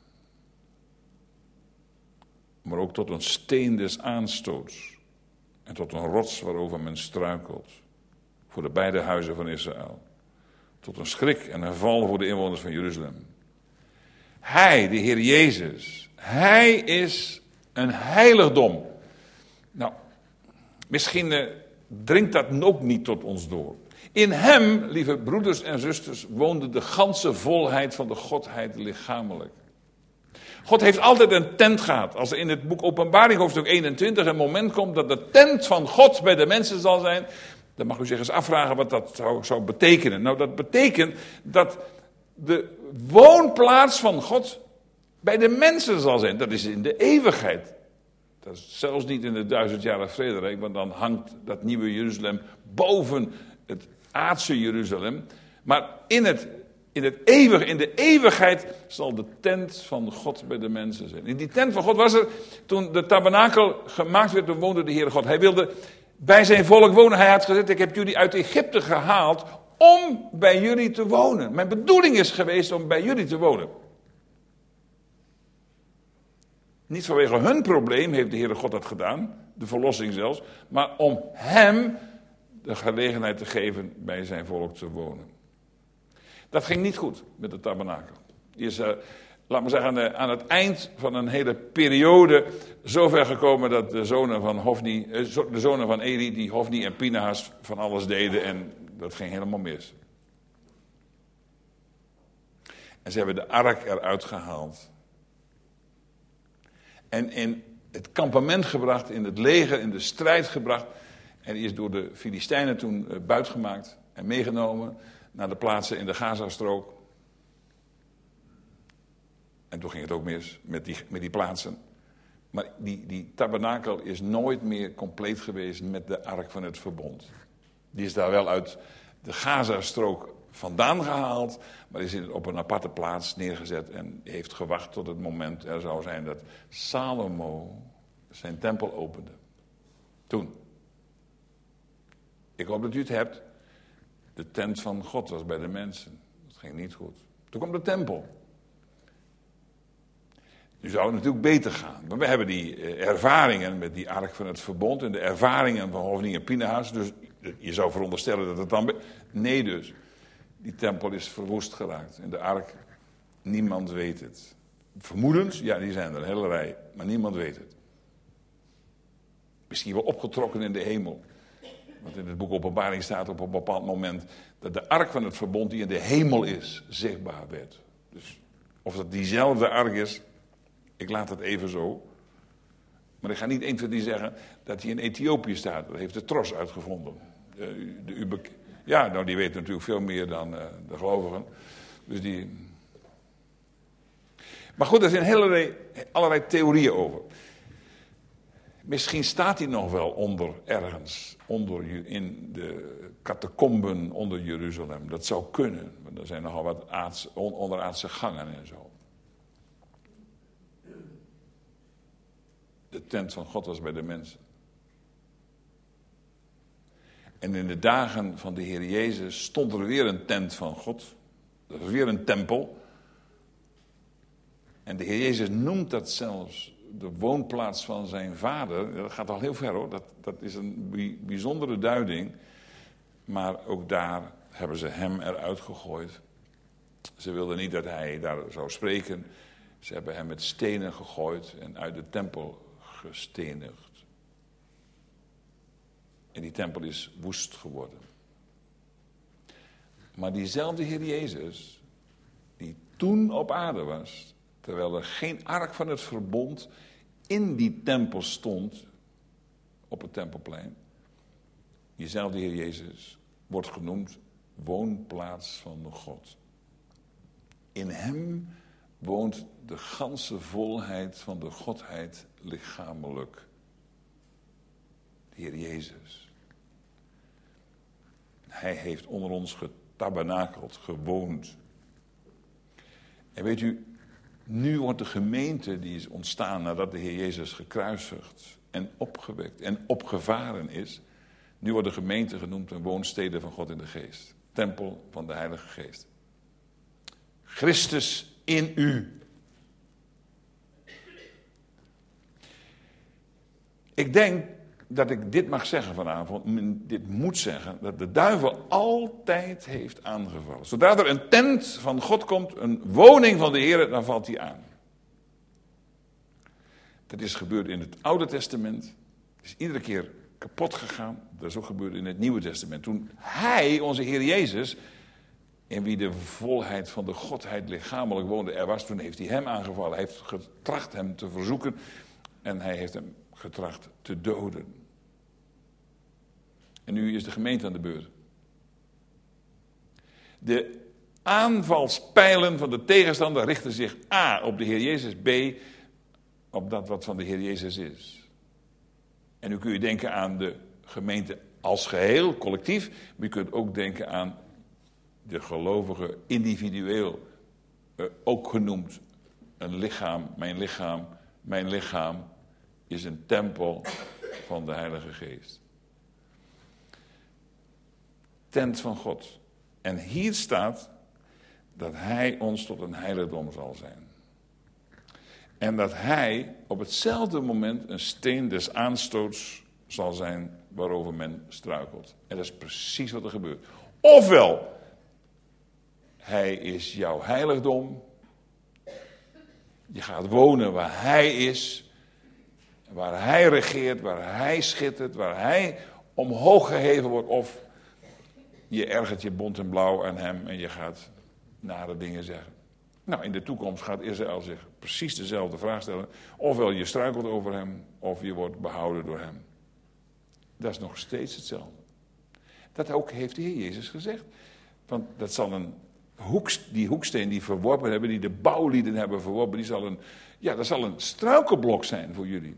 Maar ook tot een steen des aanstoots. En tot een rots waarover men struikelt. Voor de beide huizen van Israël. Tot een schrik en een val voor de inwoners van Jeruzalem. Hij, de Heer Jezus, hij is een heiligdom. Nou, misschien uh, dringt dat ook niet tot ons door. In hem, lieve broeders en zusters, woonde de ganse volheid van de Godheid lichamelijk. God heeft altijd een tent gehad. Als er in het boek Openbaring hoofdstuk eenentwintig een moment komt dat de tent van God bij de mensen zal zijn, dan mag u zich eens afvragen wat dat zou, zou betekenen. Nou, dat betekent dat de woonplaats van God bij de mensen zal zijn. Dat is in de eeuwigheid. Dat is zelfs niet in het duizendjarig vrederijk, want dan hangt dat nieuwe Jeruzalem boven het aardse Jeruzalem. Maar in het In, het eeuwige, in de eeuwigheid zal de tent van God bij de mensen zijn. In die tent van God was er, toen de tabernakel gemaakt werd, toen woonde de Heere God. Hij wilde bij zijn volk wonen. Hij had gezegd, ik heb jullie uit Egypte gehaald om bij jullie te wonen. Mijn bedoeling is geweest om bij jullie te wonen. Niet vanwege hun probleem heeft de Heere God dat gedaan, de verlossing zelfs, maar om hem de gelegenheid te geven bij zijn volk te wonen. Dat ging niet goed met de tabernakel. Die is, uh, laat maar zeggen, aan, de, aan het eind van een hele periode zover gekomen dat de zonen van Hofni, uh, de zonen van Eli, die Hofni en Pinehas van alles deden en dat ging helemaal mis. En ze hebben de ark eruit gehaald. En in het kampement gebracht, in het leger, in de strijd gebracht. En die is door de Filistijnen toen uh, buitgemaakt en meegenomen naar de plaatsen in de Gazastrook. En toen ging het ook mis met die, met die plaatsen. Maar die, die tabernakel is nooit meer compleet geweest met de ark van het verbond. Die is daar wel uit de Gazastrook vandaan gehaald, maar is in, op een aparte plaats neergezet en heeft gewacht tot het moment er zou zijn dat Salomo zijn tempel opende. Toen. Ik hoop dat u het hebt. De tent van God was bij de mensen. Dat ging niet goed. Toen kwam de tempel. Nu zou het natuurlijk beter gaan. Maar we hebben die ervaringen met die ark van het verbond en de ervaringen van Hofni en Pinehas. Dus je zou veronderstellen dat het dan... Be- nee dus. Die tempel is verwoest geraakt. En de ark, niemand weet het. Vermoedens, ja die zijn er een hele rij. Maar niemand weet het. Misschien wel opgetrokken in de hemel. Want in het boek Openbaring staat op een bepaald moment dat de ark van het verbond die in de hemel is, zichtbaar werd. Dus of dat diezelfde ark is, ik laat het even zo. Maar ik ga niet één van die zeggen dat hij in Ethiopië staat. Dat heeft de Tros uitgevonden. De, de Uber, ja, nou die weet natuurlijk veel meer dan uh, de gelovigen. Dus die... Maar goed, er zijn allerlei, allerlei theorieën over. Misschien staat hij nog wel onder ergens, onder, in de catacomben onder Jeruzalem. Dat zou kunnen, want er zijn nogal wat aards, on, onderaardse gangen en zo. De tent van God was bij de mensen. En in de dagen van de Heer Jezus stond er weer een tent van God. Er was weer een tempel. En de Heer Jezus noemt dat zelfs de woonplaats van zijn vader. Dat gaat al heel ver hoor, dat, dat is een bijzondere duiding. Maar ook daar hebben ze hem eruit gegooid. Ze wilden niet dat hij daar zou spreken. Ze hebben hem met stenen gegooid en uit de tempel gestenigd. En die tempel is woest geworden. Maar diezelfde Heer Jezus, die toen op aarde was, terwijl er geen ark van het verbond in die tempel stond, op het tempelplein, diezelfde Heer Jezus wordt genoemd woonplaats van God. In hem woont de ganse volheid van de Godheid lichamelijk. De Heer Jezus. Hij heeft onder ons getabernakeld, gewoond. En weet u, nu wordt de gemeente die is ontstaan nadat de Heer Jezus gekruisigd en opgewekt en opgevaren is. Nu wordt de gemeente genoemd een woonstede van God in de geest. Tempel van de Heilige Geest. Christus in u. Ik denk dat ik dit mag zeggen vanavond, dit moet zeggen, dat de duivel altijd heeft aangevallen. Zodra er een tent van God komt, een woning van de Heer, dan valt hij aan. Dat is gebeurd in het Oude Testament. Het is iedere keer kapot gegaan. Dat is ook gebeurd in het Nieuwe Testament. Toen hij, onze Heer Jezus, in wie de volheid van de Godheid lichamelijk woonde, er was, toen heeft hij hem aangevallen. Hij heeft getracht hem te verzoeken en hij heeft hem getracht te doden. En nu is de gemeente aan de beurt. De aanvalspijlen van de tegenstander richten zich A op de Heer Jezus, B op dat wat van de Heer Jezus is. En nu kun je denken aan de gemeente als geheel, collectief, maar je kunt ook denken aan de gelovige individueel, uh, ook genoemd een lichaam, mijn lichaam, mijn lichaam is een tempel van de Heilige Geest. Tent van God. En hier staat dat hij ons tot een heiligdom zal zijn. En dat hij op hetzelfde moment een steen des aanstoots zal zijn waarover men struikelt. En dat is precies wat er gebeurt. Ofwel, hij is jouw heiligdom. Je gaat wonen waar hij is. Waar hij regeert, waar hij schittert, waar hij omhoog geheven wordt. Of je ergert je bont en blauw aan hem en je gaat nare dingen zeggen. Nou, in de toekomst gaat Israël zich precies dezelfde vraag stellen. Ofwel je struikelt over hem, of je wordt behouden door hem. Dat is nog steeds hetzelfde. Dat ook heeft de Heer Jezus gezegd. Want dat zal een hoek, die hoeksteen die verworpen hebben, die de bouwlieden hebben verworpen, die zal een, ja, dat zal een struikelblok zijn voor jullie.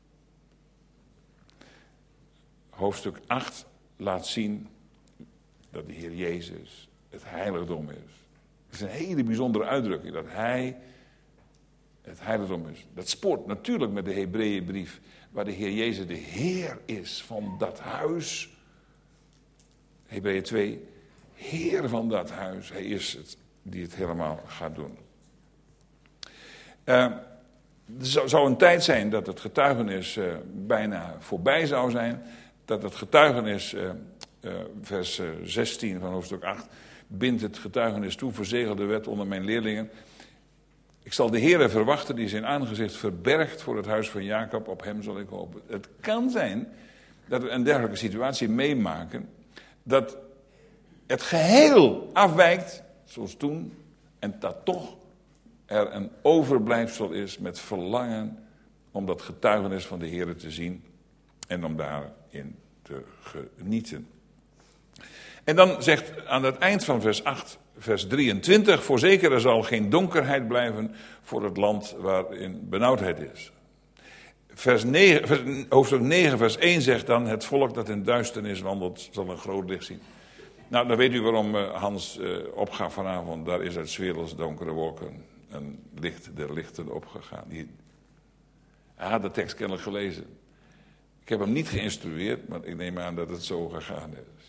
Hoofdstuk acht laat zien dat de Heer Jezus het heiligdom is. Dat is een hele bijzondere uitdrukking, dat hij het heiligdom is. Dat spoort natuurlijk met de Hebreeënbrief, waar de Heer Jezus de Heer is van dat huis. Hebreeën twee, Heer van dat huis. Hij is het die het helemaal gaat doen. Uh, er zou, zou een tijd zijn dat het getuigenis uh, bijna voorbij zou zijn. Dat het getuigenis, uh, uh, vers uh, zestien van hoofdstuk acht... bindt het getuigenis toe, verzegel de wet onder mijn leerlingen. Ik zal de Heere verwachten die zijn aangezicht verbergt voor het huis van Jacob. Op hem zal ik hopen. Het kan zijn dat we een dergelijke situatie meemaken, dat het geheel afwijkt, zoals toen, en dat toch er een overblijfsel is met verlangen om dat getuigenis van de Heere te zien en om daarin te genieten. En dan zegt aan het eind van vers acht, vers drieëntwintig... voorzeker er zal geen donkerheid blijven voor het land waarin benauwdheid is. Vers negen, vers, hoofdstuk negen, vers één zegt dan: het volk dat in duisternis wandelt zal een groot licht zien. Nou, dan weet u waarom Hans uh, opgaf vanavond. Daar is uit 's werelds donkere wolken een licht der lichten opgegaan. Hij had de tekst kennelijk gelezen. Ik heb hem niet geïnstrueerd, maar ik neem aan dat het zo gegaan is.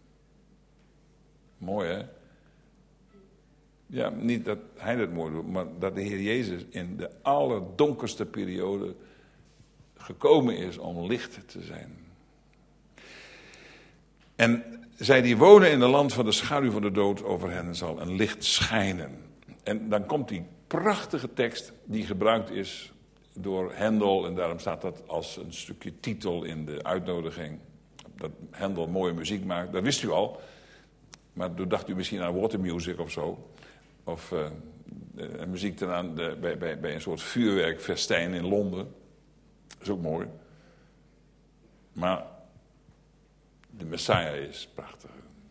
Mooi, hè? Ja, niet dat hij dat mooi doet, maar dat de Heer Jezus in de allerdonkerste periode gekomen is om licht te zijn. En zij die wonen in het land van de schaduw van de dood, over hen zal een licht schijnen. En dan komt die prachtige tekst die gebruikt is door Hendel, en daarom staat dat als een stukje titel in de uitnodiging, dat Hendel mooie muziek maakt. Dat wist u al, maar toen dacht u misschien aan watermusic of zo. Of uh, een muziek ten aan de, bij, bij, bij een soort vuurwerkfestijn in Londen. Dat is ook mooi. Maar de Messiah is prachtig.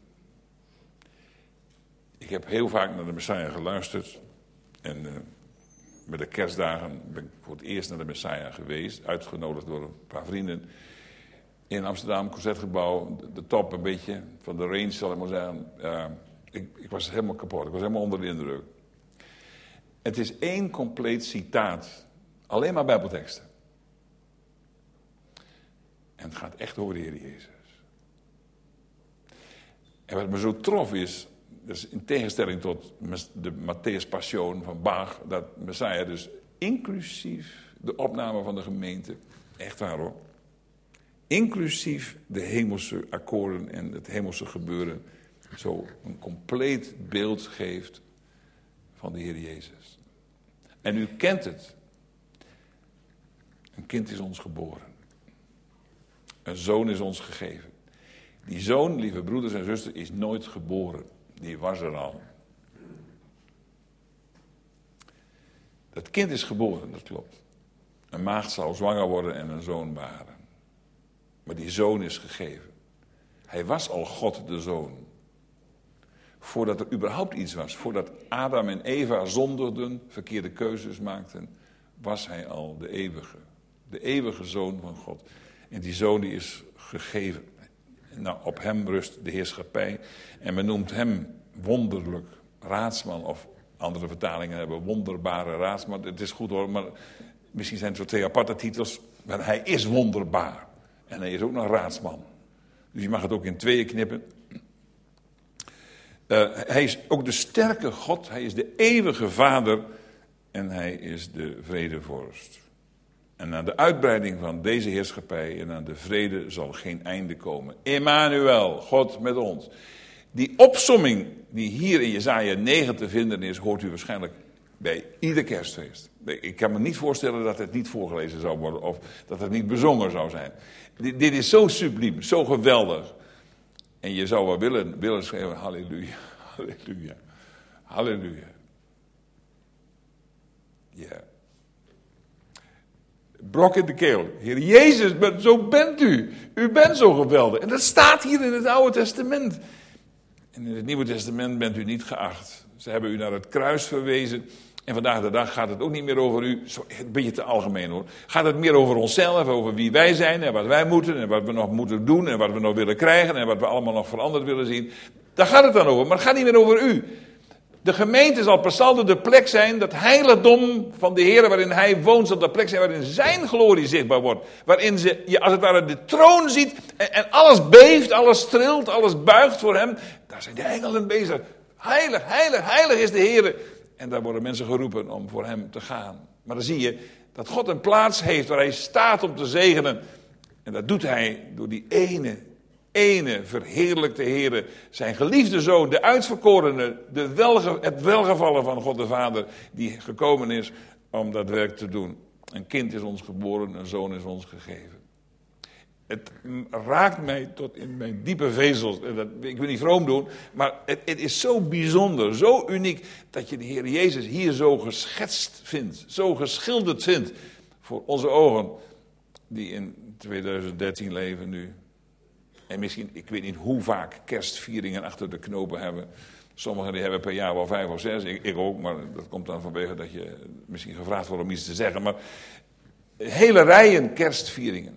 Ik heb heel vaak naar de Messiah geluisterd. En uh, met de kerstdagen ben ik voor het eerst naar de Messiah geweest. Uitgenodigd door een paar vrienden. In Amsterdam, Concertgebouw, de, de top een beetje van de range, zal ik maar zeggen. Uh, ik, ik was helemaal kapot, ik was helemaal onder de indruk. Het is één compleet citaat. Alleen maar Bijbelteksten. En het gaat echt over de Heer Jezus. En wat me zo trof is, dus in tegenstelling tot de Matthäus Passion van Bach, dat Messiah dus inclusief de opname van de gemeente, echt waar hoor, inclusief de hemelse akkoorden en het hemelse gebeuren, zo een compleet beeld geeft van de Heer Jezus. En u kent het. Een kind is ons geboren. Een zoon is ons gegeven. Die zoon, lieve broeders en zusters, is nooit geboren. Die was er al. Dat kind is geboren, dat klopt. Een maagd zal zwanger worden en een zoon baren. Maar die zoon is gegeven. Hij was al God de Zoon. Voordat er überhaupt iets was, voordat Adam en Eva zondigden, verkeerde keuzes maakten, was hij al de eeuwige. De eeuwige Zoon van God. En die Zoon die is gegeven. Nou, op hem rust de heerschappij. En men noemt hem wonderlijk raadsman, of andere vertalingen hebben wonderbare raadsman. Het is goed hoor, maar misschien zijn het zo twee aparte titels. Maar hij is wonderbaar. En hij is ook nog raadsman. Dus je mag het ook in tweeën knippen. Uh, hij is ook de sterke God. Hij is de eeuwige Vader. En hij is de vredevorst. En aan de uitbreiding van deze heerschappij en aan de vrede zal geen einde komen. Emmanuel, God met ons. Die opsomming die hier in Jesaja negen te vinden is, hoort u waarschijnlijk bij ieder kerstfeest. Ik kan me niet voorstellen dat het niet voorgelezen zou worden of dat het niet bezongen zou zijn. Dit, dit is zo subliem, zo geweldig. En je zou wel willen, willen schreeuwen, halleluja, halleluja, halleluja. Ja. Yeah. Brok in de keel. Heer Jezus, zo bent u. U bent zo geweldig. En dat staat hier in het Oude Testament. En in het Nieuwe Testament bent u niet geacht. Ze hebben u naar het kruis verwezen. En vandaag de dag gaat het ook niet meer over u. Zo, een beetje te algemeen hoor. Gaat het meer over onszelf, over wie wij zijn en wat wij moeten. En wat we nog moeten doen en wat we nog willen krijgen. En wat we allemaal nog veranderd willen zien. Daar gaat het dan over. Maar het gaat niet meer over u. De gemeente zal per saldo de plek zijn, dat heiligdom van de Heer waarin hij woont, zal de plek zijn waarin zijn glorie zichtbaar wordt. Waarin ze, je als het ware de troon ziet en, en alles beeft, alles trilt, alles buigt voor hem. Daar zijn de engelen bezig. Heilig, heilig, heilig is de Heer. En daar worden mensen geroepen om voor hem te gaan. Maar dan zie je dat God een plaats heeft waar hij staat om te zegenen. En dat doet hij door die ene ene verheerlijkte Heere, zijn geliefde Zoon, de uitverkorene, de welge, het welgevallen van God de Vader, die gekomen is om dat werk te doen. Een kind is ons geboren, een zoon is ons gegeven. Het raakt mij tot in mijn diepe vezels. Dat, ik wil niet vroom doen, maar het, het is zo bijzonder, zo uniek, dat je de Heer Jezus hier zo geschetst vindt, zo geschilderd vindt voor onze ogen, die in tweeduizend dertien leven nu. En misschien, ik weet niet hoe vaak kerstvieringen achter de knopen hebben. Sommigen die hebben per jaar wel vijf of zes. Ik, ik ook, maar dat komt dan vanwege dat je misschien gevraagd wordt om iets te zeggen. Maar hele rijen kerstvieringen.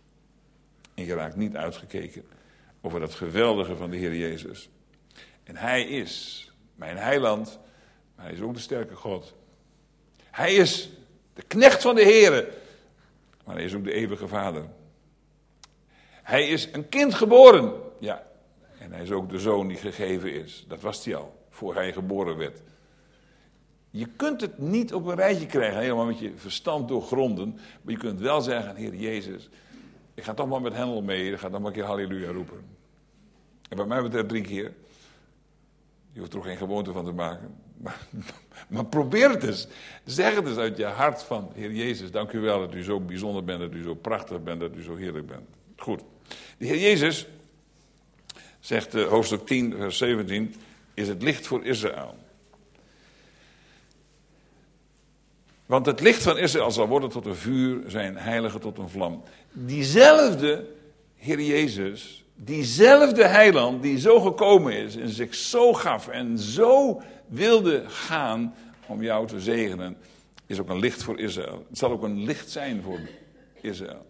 En je raakt niet uitgekeken over dat geweldige van de Heer Jezus. En hij is mijn heiland, maar hij is ook de sterke God. Hij is de knecht van de Heer, maar hij is ook de eeuwige Vader. Hij is een kind geboren. Ja, en hij is ook de zoon die gegeven is. Dat was hij al, voor hij geboren werd. Je kunt het niet op een rijtje krijgen, helemaal met je verstand doorgronden. Maar je kunt wel zeggen, Heer Jezus, ik ga toch maar met Hendel mee. Ik ga toch maar een keer halleluja roepen. En bij mij betreft drie keer. Je hoeft er ook geen gewoonte van te maken. Maar, maar probeer het eens. Zeg het eens uit je hart van, Heer Jezus, dank u wel dat u zo bijzonder bent, dat u zo prachtig bent, dat u zo heerlijk bent. Goed. De Heer Jezus, zegt uh, hoofdstuk tien, vers zeventien, is het licht voor Israël. Want het licht van Israël zal worden tot een vuur, zijn heilige tot een vlam. Diezelfde Heer Jezus, diezelfde heiland die zo gekomen is en zich zo gaf en zo wilde gaan om jou te zegenen, is ook een licht voor Israël. Het zal ook een licht zijn voor Israël.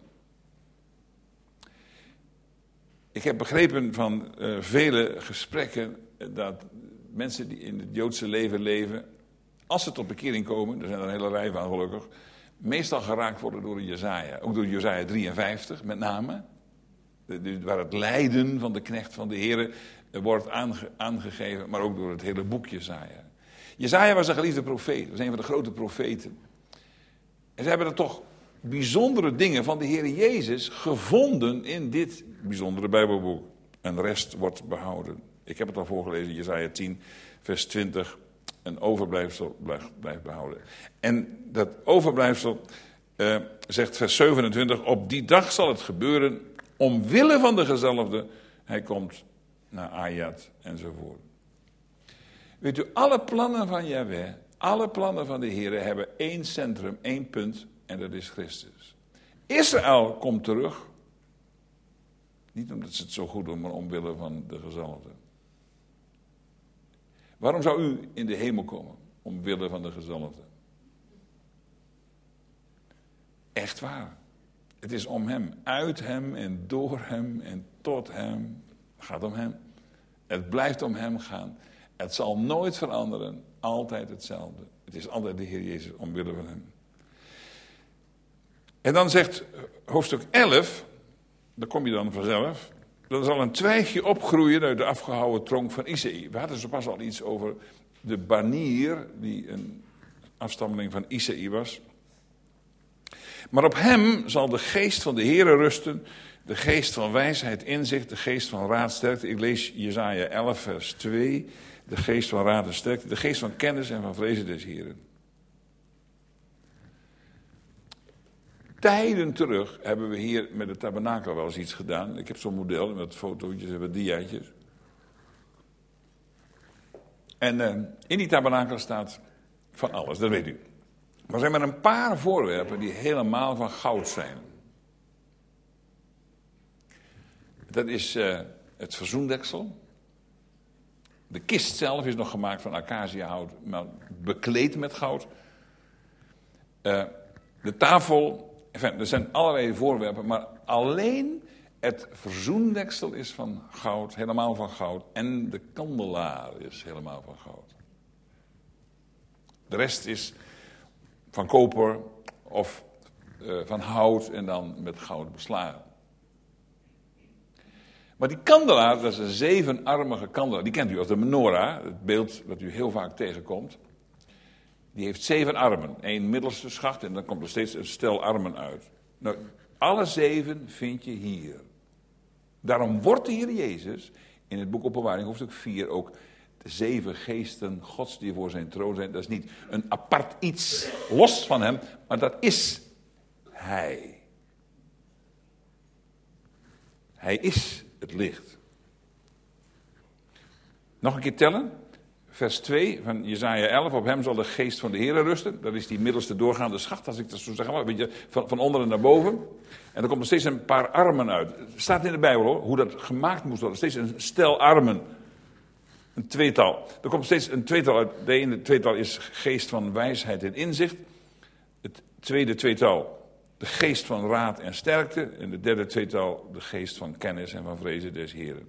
Ik heb begrepen van uh, vele gesprekken dat mensen die in het Joodse leven leven, als ze tot bekering komen, er zijn er een hele rij van gelukkig, meestal geraakt worden door Jesaja. Ook door Jesaja drieënvijftig met name. De, de, waar het lijden van de knecht van de Heere wordt aange, aangegeven, maar ook door het hele boek Jesaja. Jesaja was een geliefde profeet, was een van de grote profeten. En ze hebben er toch bijzondere dingen van de Heer Jezus gevonden in dit bijzondere Bijbelboek. En de rest wordt behouden. Ik heb het al voorgelezen, Jesaja tien, vers twintig. Een overblijfsel blijft, blijft behouden. En dat overblijfsel, uh, zegt vers zevenentwintig, op die dag zal het gebeuren, omwille van de gezalfde, hij komt naar Ayat enzovoort. Weet u, alle plannen van Yahweh, alle plannen van de Heer hebben één centrum, één punt, en dat is Christus. Israël komt terug, niet omdat ze het zo goed doen, maar omwille van de gezalfde. Waarom zou u in de hemel komen? Omwille van de gezalfde. Echt waar. Het is om hem, uit hem en door hem en tot hem. Het gaat om hem. Het blijft om hem gaan. Het zal nooit veranderen, altijd hetzelfde. Het is altijd de Heer Jezus omwille van hem. En dan zegt hoofdstuk elf, daar kom je dan vanzelf, er zal een twijgje opgroeien uit de afgehouwen tronk van Isaïe. We hadden zo pas al iets over de banier, die een afstammeling van Isaïe was. Maar op hem zal de geest van de Heere rusten, de geest van wijsheid, inzicht, de geest van raad, sterkte. Ik lees Jesaja elf, vers twee. De geest van raad en sterkte, de geest van kennis en van vrezen des Heren. Tijden terug hebben we hier met de tabernakel wel eens iets gedaan. Ik heb zo'n model met fotootjes en wat diaatjes. En uh, in die tabernakel staat van alles, dat weet u. Maar er zijn maar een paar voorwerpen die helemaal van goud zijn. Dat is uh, het verzoendeksel. De kist zelf is nog gemaakt van acaciahout, maar bekleed met goud. Uh, de tafel, enfin, er zijn allerlei voorwerpen, maar alleen het verzoendeksel is van goud, helemaal van goud. En de kandelaar is helemaal van goud. De rest is van koper of uh, van hout en dan met goud beslagen. Maar die kandelaar, dat is een zevenarmige kandelaar. Die kent u als de menorah, het beeld wat u heel vaak tegenkomt. Die heeft zeven armen. Eén middelste schacht en dan komt er steeds een stel armen uit. Nou, alle zeven vind je hier. Daarom wordt de Heer Jezus in het boek Openbaring hoofdstuk vier ook de zeven geesten Gods die voor zijn troon zijn. Dat is niet een apart iets los van hem, maar dat is hij. Hij is het licht. Nog een keer tellen. Vers twee van Jesaja elf. Op hem zal de geest van de Heere rusten. Dat is die middelste doorgaande schacht, als ik dat zo zeg. Maar een beetje van, van onderen naar boven. En er komt er steeds een paar armen uit. Het staat in de Bijbel hoor, hoe dat gemaakt moest worden. Steeds een stel armen. Een tweetal. Er komt steeds een tweetal uit. De ene tweetal is geest van wijsheid en inzicht. Het tweede tweetal, de geest van raad en sterkte. En de derde tweetal, de geest van kennis en van vrezen des Heren.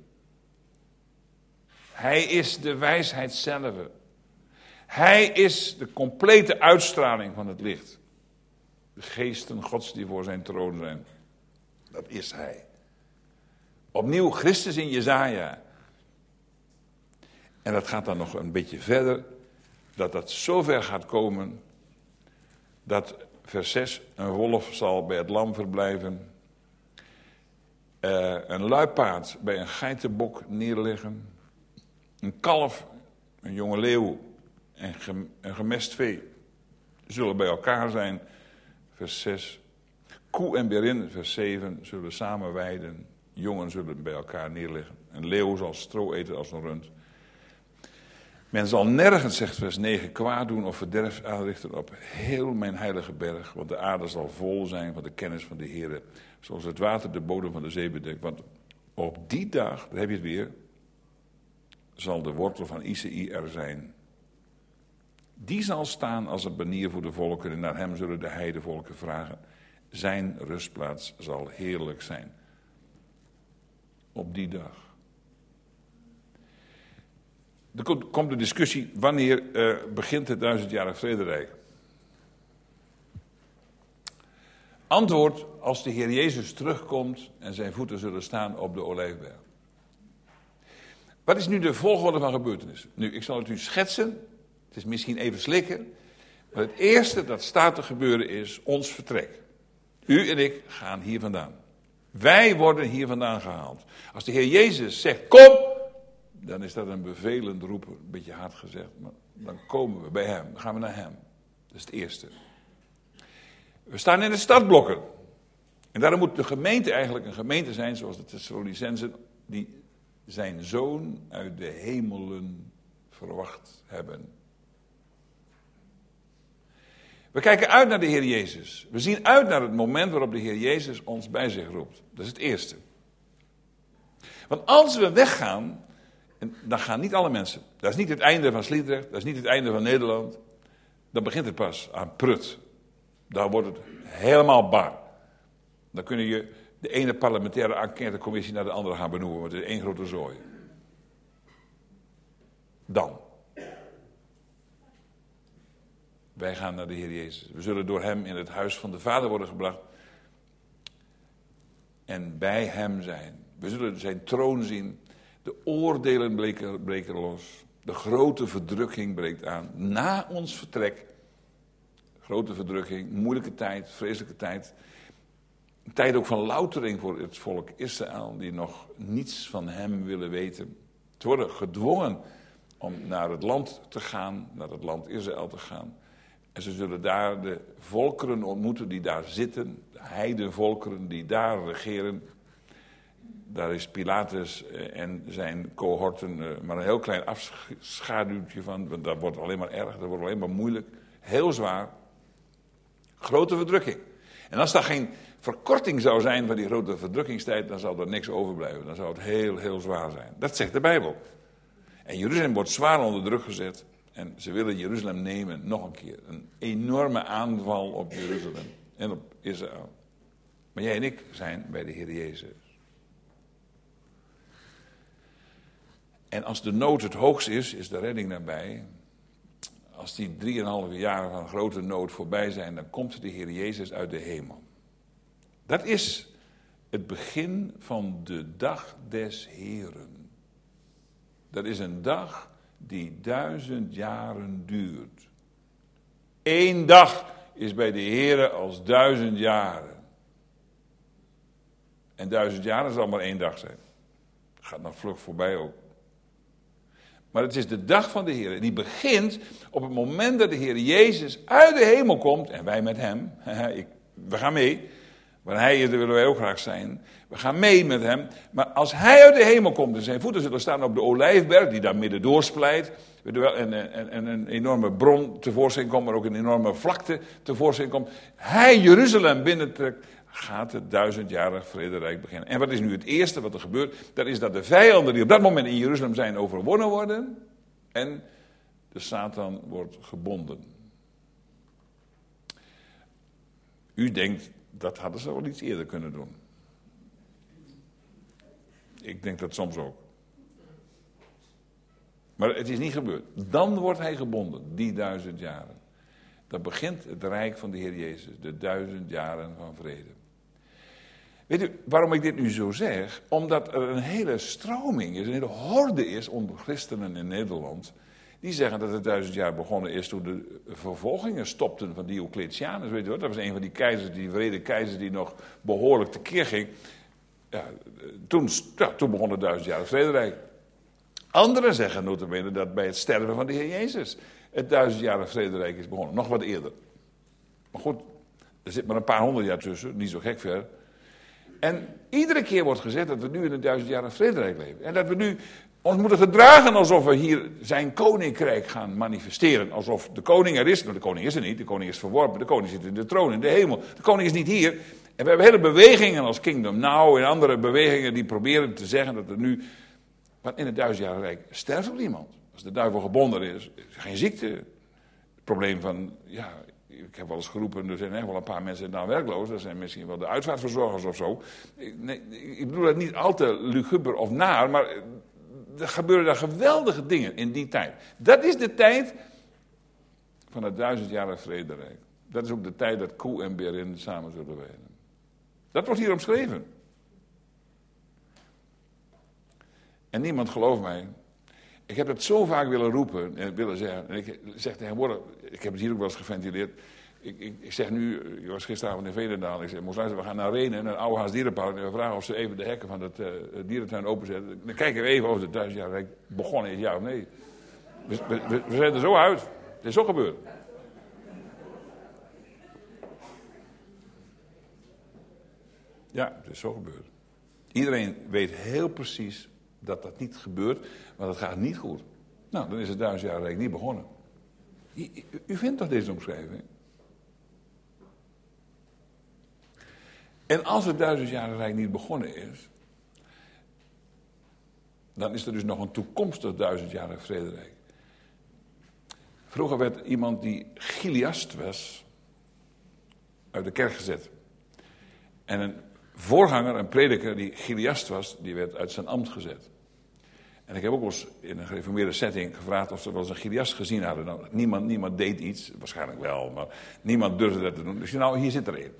Hij is de wijsheid zelf. Hij is de complete uitstraling van het licht. De geesten Gods die voor zijn troon zijn. Dat is hij. Opnieuw Christus in Jesaja. En dat gaat dan nog een beetje verder. Dat dat zover gaat komen. Dat vers zes. Een wolf zal bij het lam verblijven. Uh, een luipaard bij een geitenbok neerleggen. Een kalf, een jonge leeuw en een gemest vee zullen bij elkaar zijn. Vers zes. Koe en berin, vers zeven, zullen samen weiden. Jongen zullen bij elkaar neerleggen. Een leeuw zal stro eten als een rund. Men zal nergens, zegt vers negen, kwaad doen of verderf aanrichten op heel mijn heilige berg. Want de aarde zal vol zijn van de kennis van de Heere. Zoals het water de bodem van de zee bedekt. Want op die dag, daar heb je het weer, zal de wortel van Isaïe er zijn. Die zal staan als een banier voor de volken en naar hem zullen de heidevolken vragen. Zijn rustplaats zal heerlijk zijn. Op die dag. Er komt de discussie, wanneer uh, begint het duizendjarig vrederijk? Antwoord, als de Heer Jezus terugkomt en zijn voeten zullen staan op de Olijfberg. Wat is nu de volgorde van gebeurtenissen? Nu, ik zal het u schetsen. Het is misschien even slikken. Maar het eerste dat staat te gebeuren is ons vertrek. U en ik gaan hier vandaan. Wij worden hier vandaan gehaald. Als de Heer Jezus zegt, kom, dan is dat een bevelend roepen. Een beetje hard gezegd, maar dan komen we bij hem. Dan gaan we naar hem. Dat is het eerste. We staan in de stadblokken. En daarom moet de gemeente eigenlijk een gemeente zijn zoals de Thessalonicenzen, die zijn zoon uit de hemelen verwacht hebben. We kijken uit naar de Heer Jezus. We zien uit naar het moment waarop de Heer Jezus ons bij zich roept. Dat is het eerste. Want als we weggaan, en dan gaan niet alle mensen. Dat is niet het einde van Sliedrecht, dat is niet het einde van Nederland. Dan begint het pas aan prut. Dan wordt het helemaal bar. Dan kun je de ene parlementaire enquêtecommissie naar de andere gaan benoemen, want het is één grote zooi. Dan. Wij gaan naar de Heer Jezus. We zullen door hem in het huis van de Vader worden gebracht. En bij hem zijn. We zullen zijn troon zien. De oordelen breken, breken los. De grote verdrukking breekt aan. Na ons vertrek. Grote verdrukking, moeilijke tijd, vreselijke tijd. Een tijd ook van loutering voor het volk Israël. Die nog niets van hem willen weten. Ze worden gedwongen om naar het land te gaan. Naar het land Israël te gaan. En ze zullen daar de volkeren ontmoeten die daar zitten. De heidenvolkeren die daar regeren. Daar is Pilatus en zijn cohorten maar een heel klein afschaduwtje van. Want dat wordt alleen maar erg, dat wordt alleen maar moeilijk. Heel zwaar. Grote verdrukking. En als daar geen verkorting zou zijn van die grote verdrukkingstijd, dan zou er niks overblijven. Dan zou het heel, heel zwaar zijn. Dat zegt de Bijbel. En Jeruzalem wordt zwaar onder druk gezet. En ze willen Jeruzalem nemen, nog een keer. Een enorme aanval op Jeruzalem en op Israël. Maar jij en ik zijn bij de Heer Jezus. En als de nood het hoogst is, is de redding nabij. Als die drieënhalve jaren van grote nood voorbij zijn, dan komt de Heer Jezus uit de hemel. Dat is het begin van de dag des Heren. Dat is een dag die duizend jaren duurt. Eén dag is bij de Heere als duizend jaren. En duizend jaren zal maar één dag zijn. Dat gaat nog vlug voorbij ook. Maar het is de dag van de Heer. Die begint op het moment dat de Heer Jezus uit de hemel komt. En wij met hem. Ik, we gaan mee. Waar hij is, daar willen wij ook graag zijn. We gaan mee met hem. Maar als hij uit de hemel komt en zijn voeten zullen staan op de Olijfberg. Die daar midden doorsplijt. En, en, en een enorme bron tevoorschijn komt. Maar ook een enorme vlakte tevoorschijn komt. Hij Jeruzalem binnentrekt. Gaat het duizendjarig vrederijk beginnen. En wat is nu het eerste wat er gebeurt? Dat is dat de vijanden die op dat moment in Jeruzalem zijn overwonnen worden. En de Satan wordt gebonden. U denkt, dat hadden ze wel iets eerder kunnen doen. Ik denk dat soms ook. Maar het is niet gebeurd. Dan wordt hij gebonden, die duizend jaren. Dan begint het rijk van de Heer Jezus, de duizend jaren van vrede. Weet u waarom ik dit nu zo zeg? Omdat er een hele stroming is, een hele horde is onder christenen in Nederland. Die zeggen dat het duizend jaar begonnen is toen de vervolgingen stopten van Diocletianus. Weet u wat? Dat was een van die keizers, die vrede keizer die nog behoorlijk tekeer ging. Ja, toen, ja, toen begon het duizend jaar vrederijk. Anderen zeggen nota bene dat bij het sterven van de Heer Jezus het duizendjarig vrederijk is begonnen. Nog wat eerder. Maar goed, er zit maar een paar honderd jaar tussen, niet zo gek ver. En iedere keer wordt gezegd dat we nu in het duizendjarig vrederijk leven. En dat we nu ons moeten gedragen alsof we hier zijn koninkrijk gaan manifesteren. Alsof de koning er is. Nou, de koning is er niet, de koning is verworpen. De koning zit in de troon in de hemel. De koning is niet hier. En we hebben hele bewegingen als Kingdom Now en andere bewegingen die proberen te zeggen dat er nu... Want in het duizendjarig rijk sterft ook niemand. Als de duivel gebonden is, is geen ziekte. Het probleem van, ja, ik heb wel eens geroepen, er zijn echt wel een paar mensen nou werkloos. Dat zijn misschien wel de uitvaartverzorgers of zo. Nee, ik bedoel dat niet al te luguber of naar, maar er gebeuren daar geweldige dingen in die tijd. Dat is de tijd van het duizendjarig vrederijk. Dat is ook de tijd dat Koe en Berin samen zullen weiden. Dat wordt hier omschreven. En niemand gelooft mij. Ik heb het zo vaak willen roepen en willen zeggen. En ik zeg tegenwoordig, ik heb het hier ook wel eens geventileerd. Ik, ik, ik zeg nu, ik was gisteravond in Veenendaal. Ik zeg, moest luisteren, we gaan naar Renen, naar Oude Haas Dierenpark. En we vragen of ze even de hekken van het uh, dierentuin openzetten. Dan kijken we even of het duizend jaar begonnen is, ja of nee. We, we, we zijn er zo uit. Het is zo gebeurd. Ja, het is zo gebeurd. Iedereen weet heel precies dat dat niet gebeurt, maar dat gaat niet goed. Nou, dan is het duizendjarig rijk niet begonnen. U, u vindt toch deze omschrijving? En als het duizendjarig rijk niet begonnen is, dan is er dus nog een toekomstig duizendjarig vrederijk. Vroeger werd iemand die Chiliast was, uit de kerk gezet. En een voorganger, een prediker die Chiliast was, die werd uit zijn ambt gezet. En ik heb ook wel eens in een gereformeerde setting gevraagd of ze wel eens een Chilias gezien hadden. Nou, niemand, niemand deed iets, waarschijnlijk wel, maar niemand durfde dat te doen. Dus nou, hier zit er een.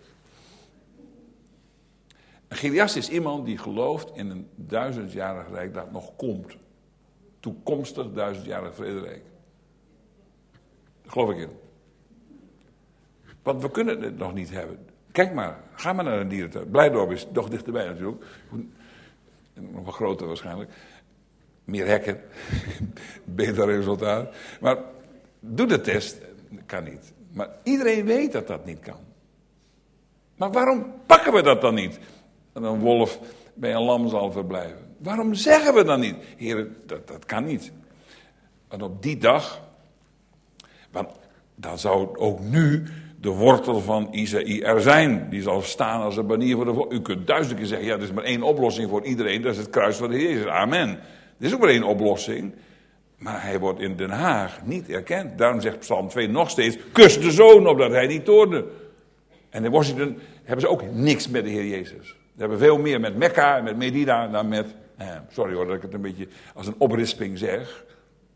Een Chilias is iemand die gelooft in een duizendjarig rijk dat nog komt. Toekomstig duizendjarig vrederijk. Daar geloof ik in. Want we kunnen het nog niet hebben. Kijk maar, ga maar naar een dierentuin. Blijdorp is nog dichterbij natuurlijk. Nog wat groter waarschijnlijk. Meer hekken. Beter resultaat. Maar doe de test. Kan niet. Maar iedereen weet dat dat niet kan. Maar waarom pakken we dat dan niet? Dat een wolf bij een lam zal verblijven. Waarom zeggen we dan niet? Heren, dat, dat kan niet. Want op die dag, want dan zou ook nu de wortel van Isaïe er zijn. Die zal staan als een banier voor de volk. U kunt duizend keer zeggen, ja, er is maar één oplossing voor iedereen. Dat is het kruis van de Heer Jezus. Amen. Er is ook maar één oplossing. Maar hij wordt in Den Haag niet erkend. Daarom zegt Psalm twee nog steeds, kus de zoon opdat hij niet toornde. En in Washington hebben ze ook niks met de Heer Jezus. Ze hebben veel meer met Mekka en met Medina dan met... Eh, sorry hoor dat ik het een beetje als een oprisping zeg.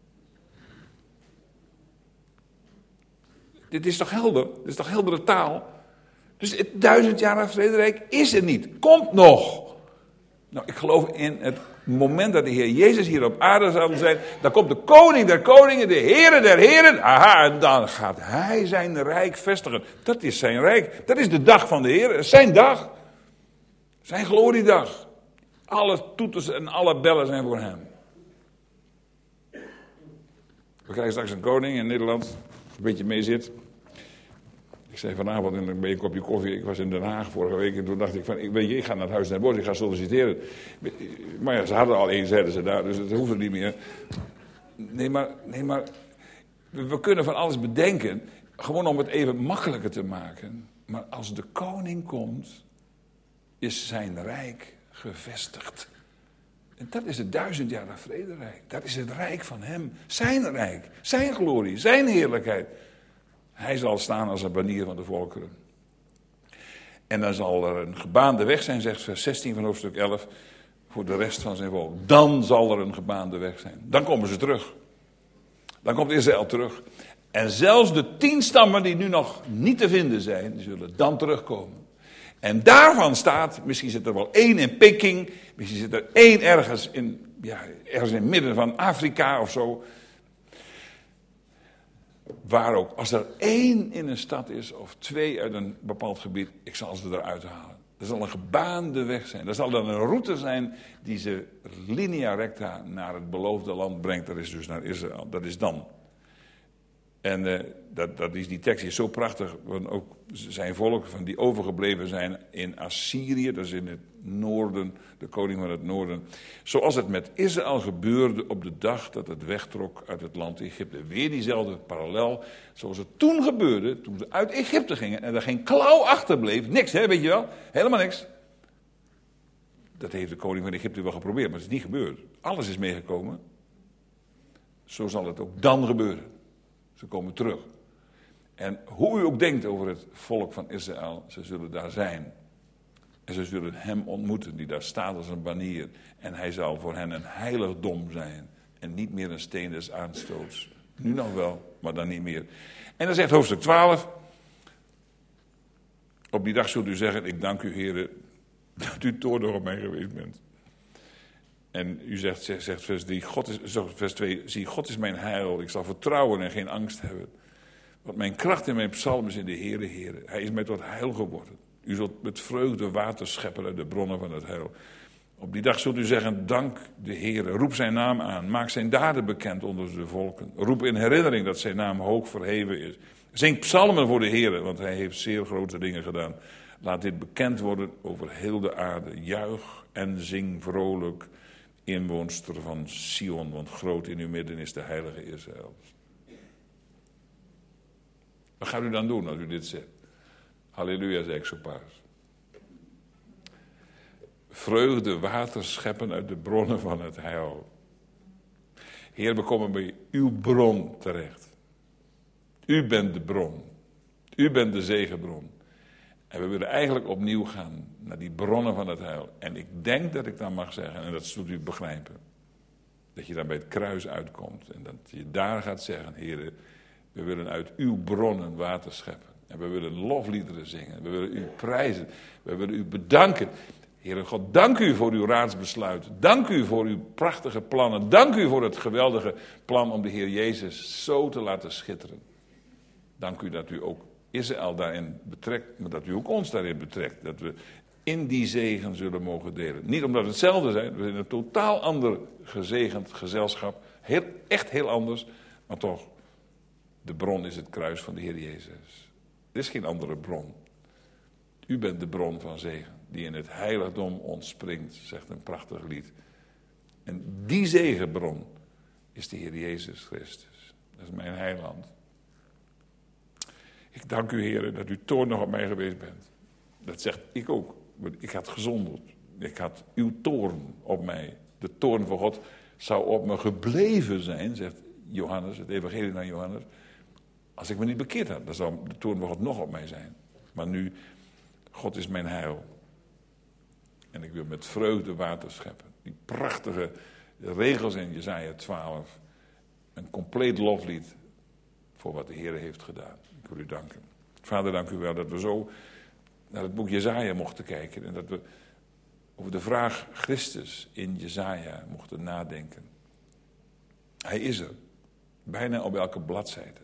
Dit is toch helder? Dit is toch heldere taal? Dus het duizendjarig vrederijk is er niet. Komt nog. Nou, ik geloof in het moment dat de Heer Jezus hier op aarde zal zijn. Dan komt de koning der koningen, de Heere der heren. Aha, en dan gaat hij zijn rijk vestigen. Dat is zijn rijk. Dat is de dag van de Heer. Zijn dag. Zijn gloriedag. Alle toeters en alle bellen zijn voor hem. We krijgen straks een koning in Nederland. Een beetje mee zit. Ik zei vanavond in een kopje koffie. Ik was in Den Haag vorige week. En toen dacht ik van, ik, weet je, ik ga naar het Huis Den Bosch. Ik ga solliciteren. Maar ja, ze hadden al één, zeiden ze daar. Dus dat hoefde niet meer. Nee, maar, nee, maar we kunnen van alles bedenken. Gewoon om het even makkelijker te maken. Maar als de koning komt, is zijn rijk gevestigd. En dat is het duizendjarig vrederijk. Dat is het rijk van hem. Zijn rijk. Zijn glorie. Zijn heerlijkheid. Hij zal staan als een banier van de volkeren. En dan zal er een gebaande weg zijn, zegt vers zestien van hoofdstuk elf, voor de rest van zijn volk. Dan zal er een gebaande weg zijn. Dan komen ze terug. Dan komt Israël terug. En zelfs de tien stammen die nu nog niet te vinden zijn, die zullen dan terugkomen. En daarvan staat, misschien zit er wel één in Peking, misschien zit er één ergens in, ja, ergens in het midden van Afrika of zo. Waar ook, als er één in een stad is of twee uit een bepaald gebied, ik zal ze eruit halen. Er zal een gebaande weg zijn. Er zal dan een route zijn die ze linea recta naar het beloofde land brengt. Dat is dus naar Israël. Dat is dan. En uh, dat, dat is, die tekst is zo prachtig, want ook zijn volk van die overgebleven zijn in Assyrië, dat is in het noorden, de koning van het noorden. Zoals het met Israël gebeurde op de dag dat het wegtrok uit het land Egypte. Weer diezelfde parallel, zoals het toen gebeurde, toen ze uit Egypte gingen en er geen klauw achterbleef. Niks, hè, weet je wel? Helemaal niks. Dat heeft de koning van Egypte wel geprobeerd, maar het is niet gebeurd. Alles is meegekomen. Zo zal het ook dan gebeuren. Ze komen terug. En hoe u ook denkt over het volk van Israël, ze zullen daar zijn. En ze zullen hem ontmoeten, die daar staat als een banier. En hij zal voor hen een heiligdom zijn. En niet meer een steen des aanstoots. Nu nog wel, maar dan niet meer. En dan zegt hoofdstuk twaalf. Op die dag zult u zeggen, ik dank u Heere, dat u toornig op mij geweest bent. En u zegt, zegt, zegt vers drie, God is, vers twee, zie, God is mijn heil. Ik zal vertrouwen en geen angst hebben. Want mijn kracht en mijn psalm is in de Heere, Heere. Hij is mij tot heil geworden. U zult met vreugde water scheppen uit de bronnen van het heil. Op die dag zult u zeggen, dank de Heere. Roep zijn naam aan. Maak zijn daden bekend onder de volken. Roep in herinnering dat zijn naam hoog verheven is. Zing psalmen voor de Heere, want hij heeft zeer grote dingen gedaan. Laat dit bekend worden over heel de aarde. Juich en zing vrolijk, inwoonster van Sion, want groot in uw midden is de heilige Israël. Wat gaat u dan doen als u dit zegt? Halleluja, zei ik zo pas. Vreugde water scheppen uit de bronnen van het heil. Heer, we komen bij uw bron terecht. U bent de bron. U bent de zegenbron. En we willen eigenlijk opnieuw gaan naar die bronnen van het heil. En ik denk dat ik dan mag zeggen, en dat zult u begrijpen. Dat je dan bij het kruis uitkomt en dat je daar gaat zeggen, Heer, we willen uit uw bronnen water scheppen. En we willen lofliederen zingen. We willen u prijzen. We willen u bedanken. Heere God, dank u voor uw raadsbesluit. Dank u voor uw prachtige plannen. Dank u voor het geweldige plan om de Heer Jezus zo te laten schitteren. Dank u dat u ook Israël daarin betrekt, maar dat u ook ons daarin betrekt. Dat we in die zegen zullen mogen delen. Niet omdat we hetzelfde zijn, we zijn een totaal ander gezegend gezelschap. Heel, echt heel anders, maar toch, de bron is het kruis van de Heer Jezus. Er is geen andere bron. U bent de bron van zegen, die in het heiligdom ontspringt, zegt een prachtig lied. En die zegenbron is de Heer Jezus Christus. Dat is mijn heiland. Ik dank u, Heer, dat u toornig op mij geweest bent. Dat zegt ik ook. Ik had gezonderd. Ik had uw toorn op mij. De toorn van God zou op me gebleven zijn, zegt Johannes, het evangelie naar Johannes. Als ik me niet bekeerd had, dan zou de toorn van God nog op mij zijn. Maar nu, God is mijn heil. En ik wil met vreugde water scheppen. Die prachtige regels in Jesaja twaalf. Een compleet loflied voor wat de Heer heeft gedaan. Ik wil u danken. Vader, dank u wel dat we zo naar het boek Jesaja mochten kijken. En dat we over de vraag Christus in Jesaja mochten nadenken. Hij is er. Bijna op elke bladzijde.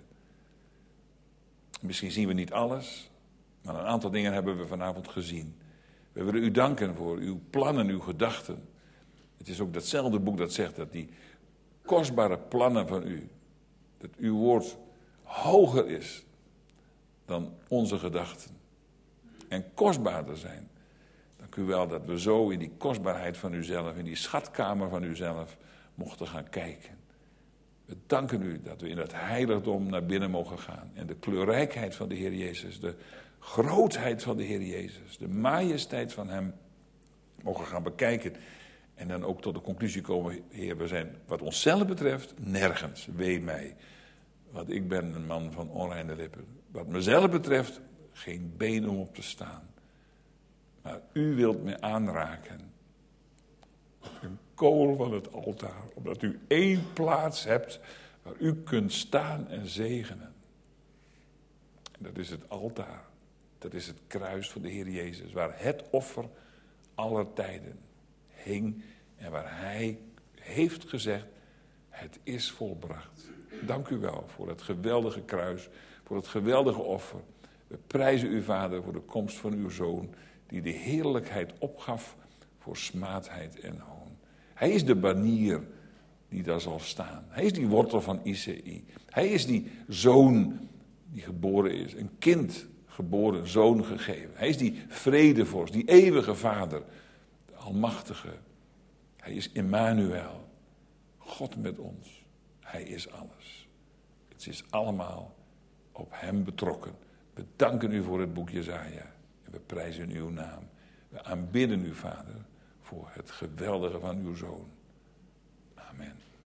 Misschien zien we niet alles, maar een aantal dingen hebben we vanavond gezien. We willen u danken voor uw plannen, uw gedachten. Het is ook datzelfde boek dat zegt dat die kostbare plannen van u, dat uw woord hoger is dan onze gedachten en kostbaarder zijn. Dank u wel dat we zo in die kostbaarheid van uzelf, in die schatkamer van uzelf mochten gaan kijken. We danken u dat we in het heiligdom naar binnen mogen gaan. En de kleurrijkheid van de Heer Jezus, de grootheid van de Heer Jezus, de majesteit van hem mogen gaan bekijken. En dan ook tot de conclusie komen, Heer, we zijn wat onszelf betreft nergens, wee mij. Want ik ben een man van onreine lippen. Wat mezelf betreft, geen been om op te staan. Maar u wilt me aanraken. Een kool van het altaar. Omdat u één plaats hebt waar u kunt staan en zegenen. En dat is het altaar. Dat is het kruis van de Heer Jezus. Waar het offer aller tijden hing. En waar hij heeft gezegd, het is volbracht. Dank u wel voor het geweldige kruis. Voor het geweldige offer. We prijzen u, Vader, voor de komst van uw Zoon. Die de heerlijkheid opgaf voor smaadheid en hoon. Hij is de banier die daar zal staan. Hij is die wortel van Isaïe. Hij is die zoon die geboren is. Een kind geboren, zoon gegeven. Hij is die vredevorst, die eeuwige Vader. De Almachtige. Hij is Immanuel. God met ons. Hij is alles. Het is allemaal op hem betrokken. We danken u voor het boek Jesaja. En we prijzen uw naam. We aanbidden u, Vader, voor het geweldige van uw Zoon. Amen.